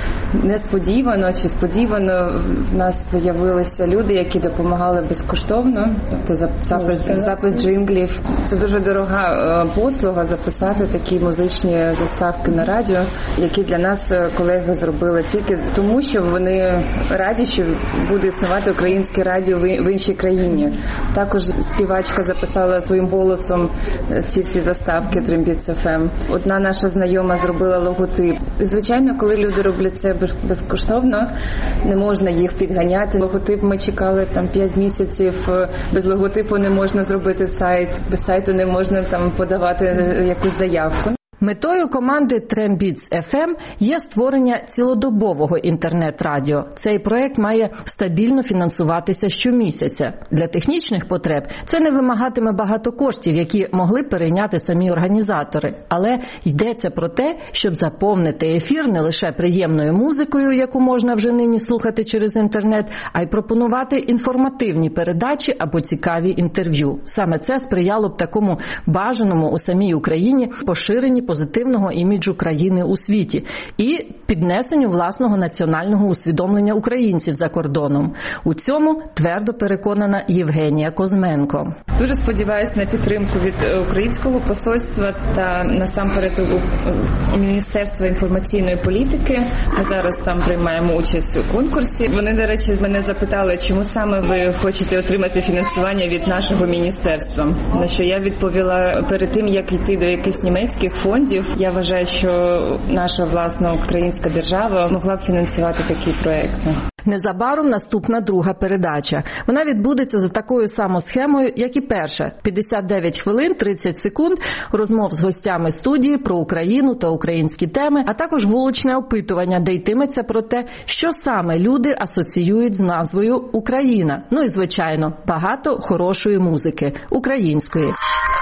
несподівано чи сподівано в нас з'явилися люди, які допомагали безкоштовно, тобто запис, запис джинглів. Це дуже дорога послуга записати такі музичні заставки на радіо, які для нас колеги зробили тільки тому, що вони раді, що буде існувати українське радіо в іншій країні. Також співачка записала своїм голосом ці всі заставки Трембіц еф ем. Одна наша знайома зробила логотип. Звичайно, коли люди роблять це безкоштовно, не можна їх підганяти. Логотип ми чекали там п'ять місяців. Без логотипу не можна зробити сайт, без сайту не можна там подавати якусь заявку. Метою команди Трембіц еф ем є створення цілодобового інтернет-радіо. Цей проект має стабільно фінансуватися щомісяця. Для технічних потреб це не вимагатиме багато коштів, які могли перейняти самі організатори. Але йдеться про те, щоб заповнити ефір не лише приємною музикою, яку можна вже нині слухати через інтернет, а й пропонувати інформативні передачі або цікаві інтерв'ю. Саме це сприяло б такому бажаному у самій Україні поширенні позитивного іміджу країни у світі і піднесенню власного національного усвідомлення українців за кордоном. У цьому твердо переконана Євгенія Козменко. Дуже сподіваюся на підтримку від українського посольства та насамперед у Міністерства інформаційної політики. Ми зараз там приймаємо участь у конкурсі. Вони, до речі, мене запитали, чому саме ви хочете отримати фінансування від нашого міністерства. На що я відповіла, перед тим, як йти до якихось німецьких фондів, фондів. Я вважаю, що наша власна українська держава могла б фінансувати такі проекти. Незабаром наступна друга передача. Вона відбудеться за такою самою схемою, як і перша. п'ятдесят дев'ять хвилин, тридцять секунд розмов з гостями студії про Україну та українські теми, а також вуличне опитування, де йтиметься про те, що саме люди асоціюють з назвою Україна. Ну і, звичайно, багато хорошої музики, української.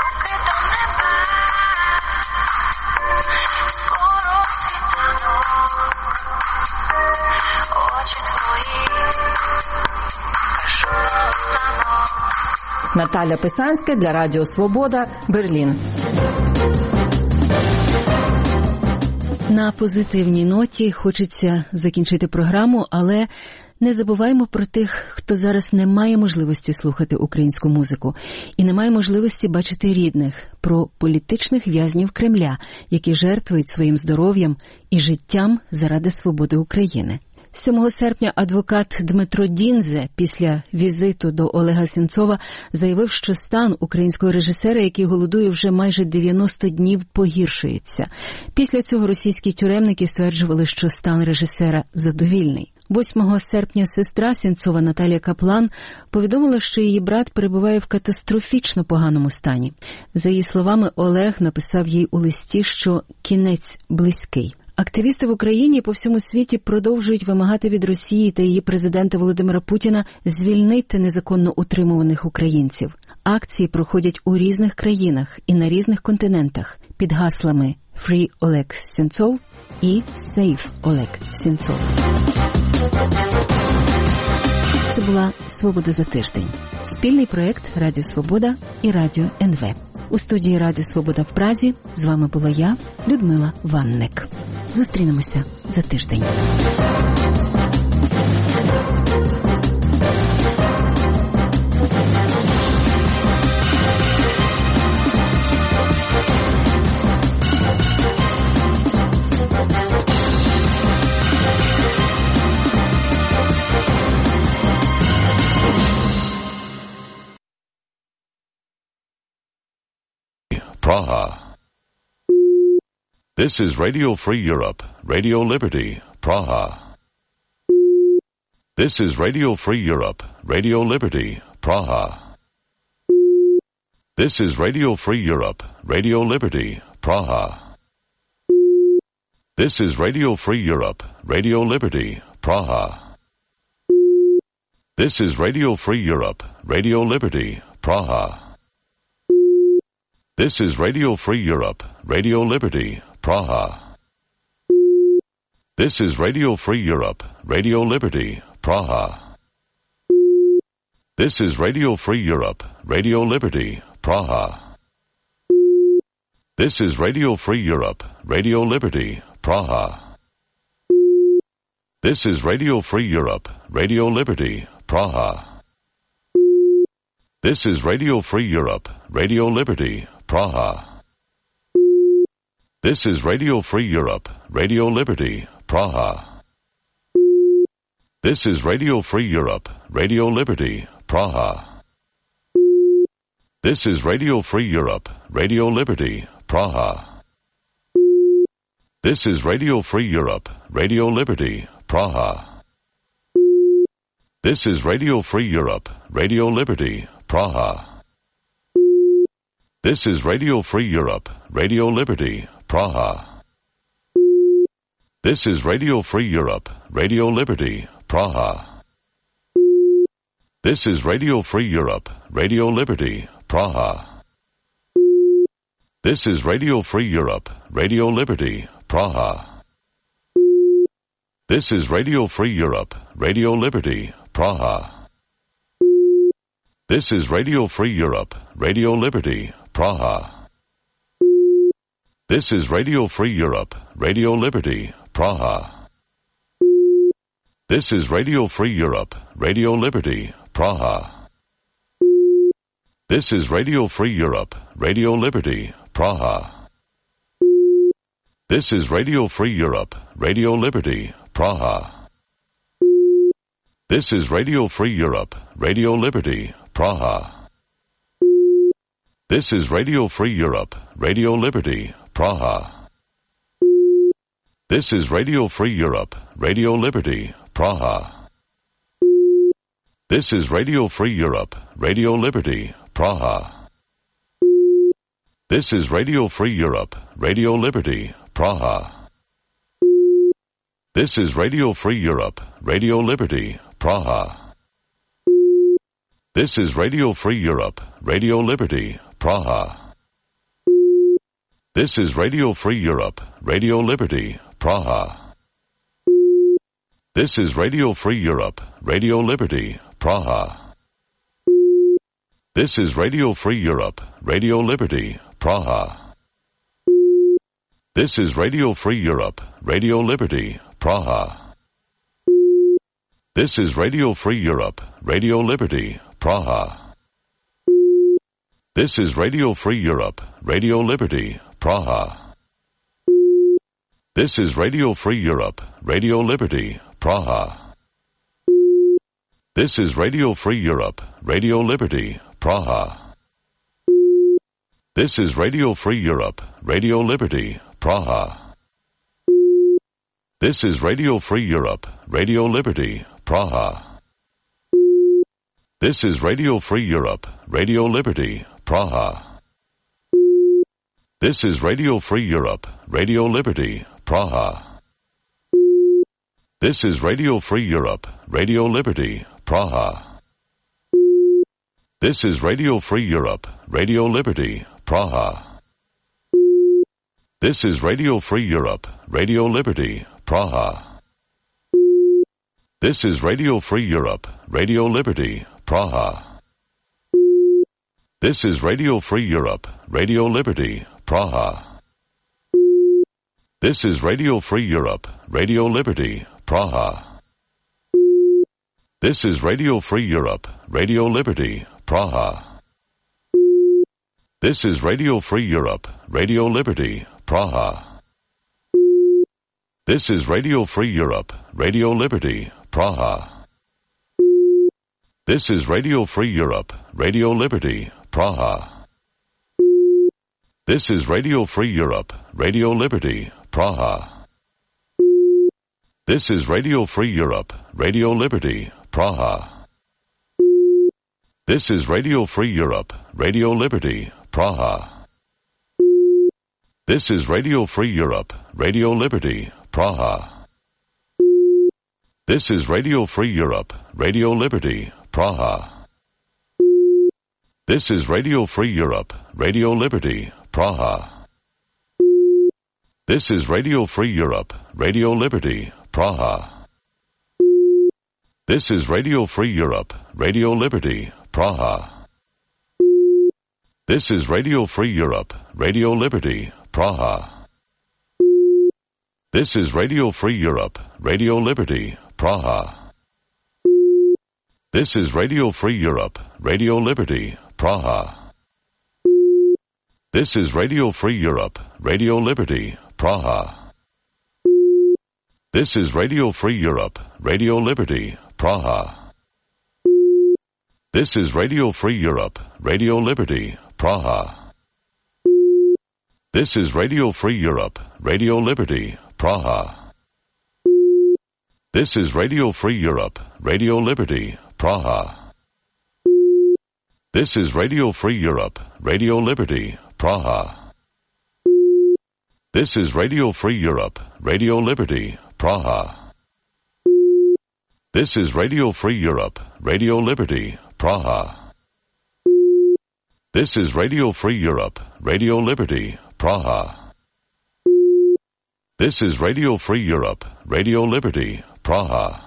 Наталя Писанська для Радіо Свобода, Берлін. На позитивній ноті хочеться закінчити програму, але не забуваймо про тих, хто зараз не має можливості слухати українську музику і не має можливості бачити рідних, про політичних в'язнів Кремля, які жертвують своїм здоров'ям і життям заради свободи України. сьомого серпня адвокат Дмитро Діндзе після візиту до Олега Сенцова заявив, що стан українського режисера, який голодує вже майже дев'яносто днів, погіршується. Після цього російські тюремники стверджували, що стан режисера задовільний. восьмого серпня сестра Сенцова Наталія Каплан повідомила, що її брат перебуває в катастрофічно поганому стані. За її словами, Олег написав їй у листі, що кінець близький. Активісти в Україні і по всьому світі продовжують вимагати від Росії та її президента Володимира Путіна звільнити незаконно утримуваних українців. Акції проходять у різних країнах і на різних континентах під гаслами «Free Oleg Sentsov» і «Save Oleg Sentsov». Це була «Свобода за тиждень». Спільний проєкт «Радіо Свобода» і «Радіо ен ве». У студії Радіо Свобода в Празі з вами була я, Людмила Ванник. Зустрінемося за тиждень. Praha. This is Radio Free Europe, Radio Liberty, Praha. This is Radio Free Europe, Radio Liberty, Praha. This is Radio Free Europe, Radio Liberty, Praha. This is Radio Free Europe, Radio Liberty, Praha. This is Radio Free Europe, Radio Liberty, Praha. This is Radio Free Europe, Radio Liberty, Praha. This is Radio Free Europe, Radio Liberty, Praha. This is Radio Free Europe, Radio Liberty, Praha. This is Radio Free Europe, Radio Liberty, Praha. This is Radio Free Europe, Radio Liberty, Praha. This is Radio Free Europe, Radio Liberty, Praha. This is Radio Free Europe, Radio Liberty, Praha. This is Radio Free Europe, Radio Liberty, Praha. This is Radio Free Europe, Radio Liberty, Praha. This is Radio Free Europe, Radio Liberty, Praha. This is Radio Free Europe, Radio Liberty, Praha. This is Radio Free Europe, Radio Liberty, Praha. This is Radio Free Europe, Radio Liberty, Praha. This is Radio Free Europe, Radio Liberty, Praha. This is Radio Free Europe, Radio Liberty, Praha. This is Radio Free Europe, Radio Liberty, Praha. This is Radio Free Europe, Radio Liberty, Praha. This is Radio Free Europe, Radio Liberty, Praha. This is Radio Free Europe, Radio Liberty, Praha. This is Radio Free Europe, Radio Liberty, Praha. This is Radio Free Europe, Radio Liberty, Praha. This is Radio Free Europe, Radio Liberty, Praha. This is Radio Free Europe, Radio Liberty, Praha. This is Radio Free Europe, Radio Liberty, Praha. This is Radio Free Europe, Radio Liberty, Praha. This is Radio Free Europe, Radio Liberty, Praha. This is Radio Free Europe, Radio Liberty, Praha. This is Radio Free Europe, Radio Liberty, Praha. This is Radio Free Europe, Radio Liberty, Praha. This is Radio Free Europe, Radio Liberty, Praha. This is Radio Free Europe, Radio Liberty, Praha. This is Radio Free Europe, Radio Liberty, Praha. This is Radio Free Europe, Radio Liberty, Praha. This is Radio Free Europe, Radio Liberty, Praha. This is Radio Free Europe, Radio Liberty, Praha. This is Radio Free Europe, Radio Liberty, Praha. This is Radio Free Europe, Radio Liberty, Praha. This is Radio Free Europe, Radio Liberty, Praha. This is Radio Free Europe, Radio Liberty, Praha. This is Radio Free Europe, Radio Liberty, Praha. This is Radio Free Europe, Radio Liberty, Praha. This is Radio Free Europe, Radio Liberty, Praha. This is Radio Free Europe, Radio Liberty, Praha. This is Radio Free Europe, Radio Liberty, Praha. This is Radio Free Europe, Radio Liberty, Praha. This is Radio Free Europe, Radio Liberty, Praha. This is Radio Free Europe, Radio Liberty, Praha. This is Radio Free Europe, Radio Liberty, Praha. This is Radio Free Europe, Radio Liberty, Praha. This is Radio Free Europe, Radio Liberty, Praha. This is Radio Free Europe, Radio Liberty, Praha. This is Radio Free Europe, Radio Liberty, Praha. This is Radio Free Europe, Radio Liberty, Praha. This is Radio Free Europe, Radio Liberty, Praha. This is Radio Free Europe, Radio Liberty, Praha. This is Radio Free Europe, Radio Liberty, Praha. This is Radio Free Europe, Radio Liberty, Praha. This is Radio Free Europe, Radio Liberty, Praha. This is Radio Free Europe, Radio Liberty, Praha. This is Radio Free Europe, Radio Liberty, Praha. This is Radio Free Europe, Radio Liberty, Praha. This is Radio Free Europe, Radio Liberty, Praha. This is Radio Free Europe, Radio Liberty, Praha. This is Radio Free Europe, Radio Liberty, Praha. This is Radio Free Europe, Radio Liberty, Praha. This is Radio Free Europe, Radio Liberty, Praha. This is Radio Free Europe, Radio Liberty, Praha. This is Radio Free Europe, Radio Liberty, Praha. This is Radio Free Europe, Radio Liberty, Praha. This is Radio Free Europe, Radio Liberty, Praha. This is Radio Free Europe, Radio Liberty, Praha.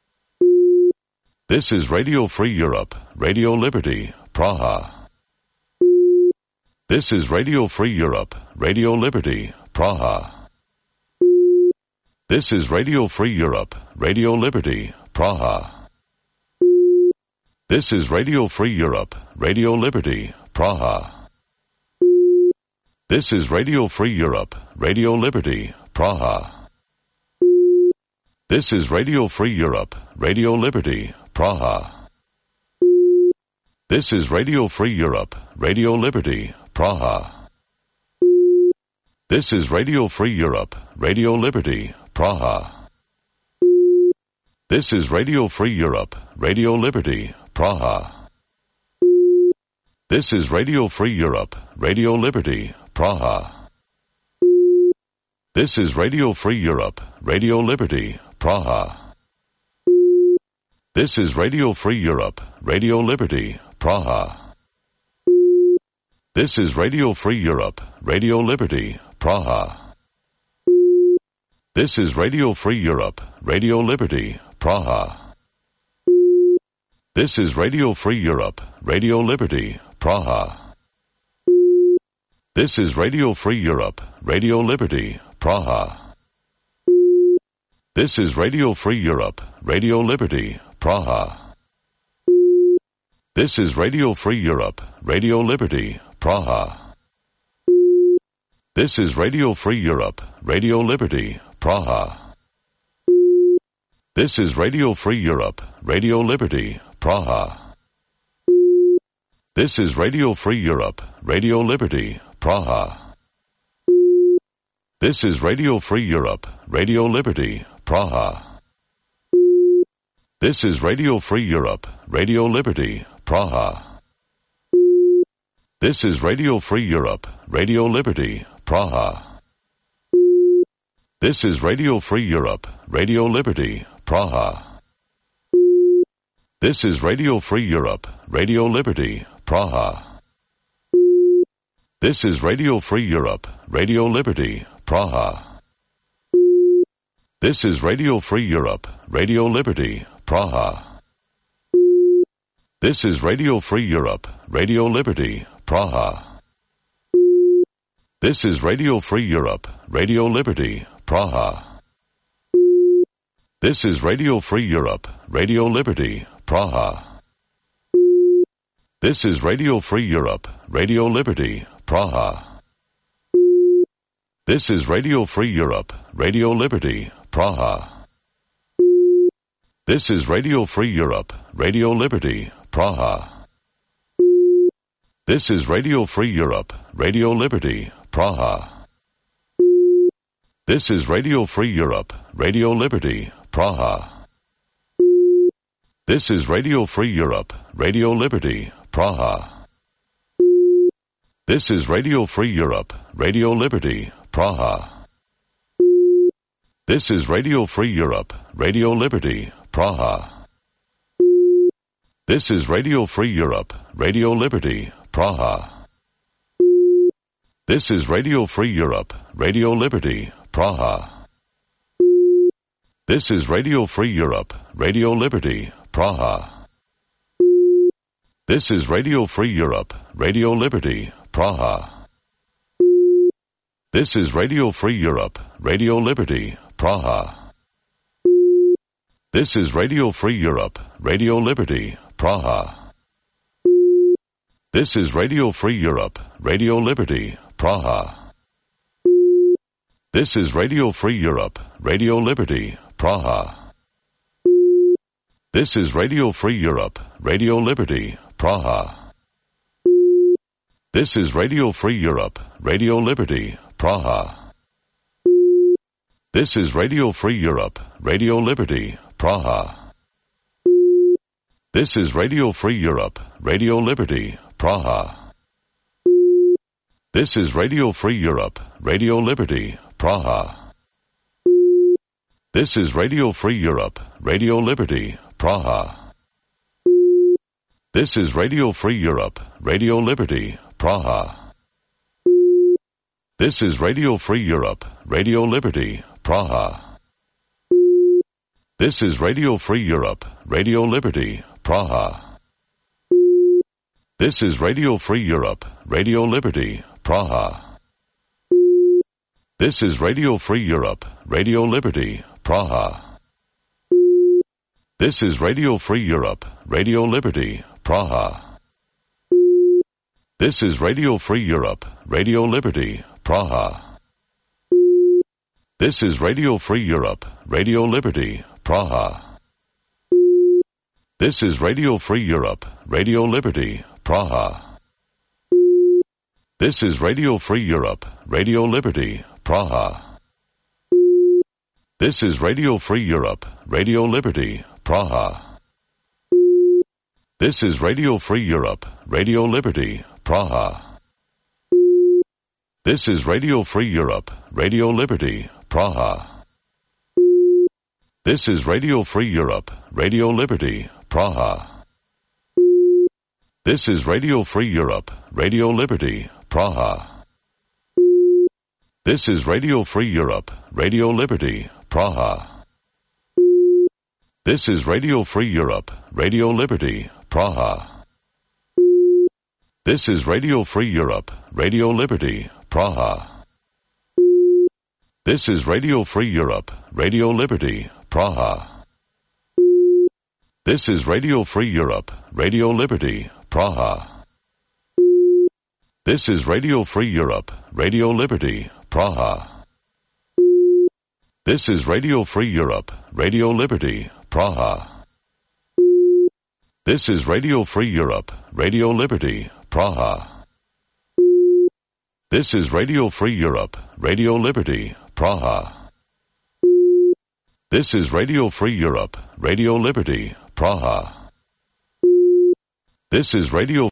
This is Radio Free Europe, Radio Liberty, Praha. This is Radio Free Europe, Radio Liberty, Praha. This is Radio Free Europe, Radio Liberty, Praha. This is Radio Free Europe, Radio Liberty, Praha. This is Radio Free Europe, Radio Liberty, Praha. This is Radio Free Europe, Radio Liberty, Praha. This is Radio Free Europe, Radio Liberty, Praha. This is Radio Free Europe, Radio Liberty, Praha. This is Radio Free Europe, Radio Liberty, Praha. This is Radio Free Europe, Radio Liberty, Praha. This is Radio Free Europe, Radio Liberty, Praha. This is Radio Free Europe, Radio Liberty, Praha. This is Radio Free Europe, Radio Liberty, Praha. This is Radio Free Europe, Radio Liberty, Praha. This is Radio Free Europe, Radio Liberty, Praha. This is Radio Free Europe, Radio Liberty, Praha. This is Radio Free Europe, Radio Liberty, Praha. This is Radio Free Europe, Radio Liberty, Praha. This is Radio Free Europe, Radio Liberty, Praha. This is Radio Free Europe, Radio Liberty, Praha. This is Radio Free Europe, Radio Liberty, Praha. This is Radio Free Europe, Radio Liberty, Praha. This is Radio Free Europe, Radio Liberty, Praha. This is Radio Free Europe, Radio Liberty, Praha. This is Radio Free Europe, Radio Liberty, Praha. This is Radio Free Europe, Radio Liberty, Praha. This is Radio Free Europe, Radio Liberty, Praha. This is Radio Free Europe, Radio Liberty, Praha. This is Radio Free Europe, Radio Liberty, Praha. This is Radio Free Europe, Radio Liberty, Praha. This is Radio Free Europe, Radio Liberty, Praha. This is Radio Free Europe, Radio Liberty, Praha. This is Radio Free Europe, Radio Liberty, Praha. This is Radio Free Europe, Radio Liberty, Praha. This is Radio Free Europe, Radio Liberty, Praha. This is Radio Free Europe, Radio Liberty, Praha. This is Radio Free Europe, Radio Liberty, Praha. This is Radio Free Europe, Radio Liberty, Praha. This is Radio Free Europe, Radio Liberty, Praha. This is Radio Free Europe, Radio Liberty, Praha. This is Radio Free Europe, Radio Liberty, Praha. This is Radio Free Europe, Radio Liberty, Praha. This is Radio Free Europe, Radio Liberty, Praha. This is Radio Free Europe, Radio Liberty, Praha. This is Radio Free Europe, Radio Liberty, Praha. This is Radio Free Europe, Radio Liberty, Praha. This is Radio Free Europe, Radio Liberty, Praha. This is Radio Free Europe, Radio Liberty, Praha. This is Radio Free Europe, Radio Liberty, Praha. This is Radio Free Europe, Radio Liberty, Praha. This is Radio Free Europe, Radio Liberty, Praha. This is Radio Free Europe, Radio Liberty, Praha. This is Radio Free Europe, Radio Liberty, Praha. This is Radio Free Europe, Radio Liberty, Praha. This is Radio Free Europe, Radio Liberty, Praha. This is Radio Free Europe, Radio Liberty, Praha. This is Radio Free Europe, Radio Liberty, Praha. This is Radio Free Europe, Radio Liberty, Praha. This is Radio Free Europe, Radio Liberty, Praha. This is Radio Free Europe, Radio Liberty, Praha. This is Radio Free Europe, Radio Liberty, Praha. This is Radio Free Europe, Radio Liberty, Praha. This is Radio Free Europe, Radio Liberty, Praha. This is Radio Free Europe, Radio Liberty, Praha. This is Radio Free Europe, Radio Liberty, Praha. This is Radio Free Europe, Radio Liberty, Praha. This is Radio Free Europe, Radio Liberty, Praha. This is Radio Free Europe, Radio Liberty, Praha. This is Radio Free Europe, Radio Liberty, Praha. This is Radio Free Europe, Radio Liberty, Praha. This is Radio Free Europe, Radio Liberty, Praha. This is Radio Free Europe, Radio Liberty, Praha. This is Radio Free Europe, Radio Liberty, Praha. This is Radio Free Europe, Radio Liberty, Praha. This is Radio Free Europe, Radio Liberty, Praha. This is Radio Free Europe, Radio Liberty, Praha. This is Radio Free Europe, Radio Liberty, Praha. This is Radio Free Europe, Radio Liberty, Praha. This is Radio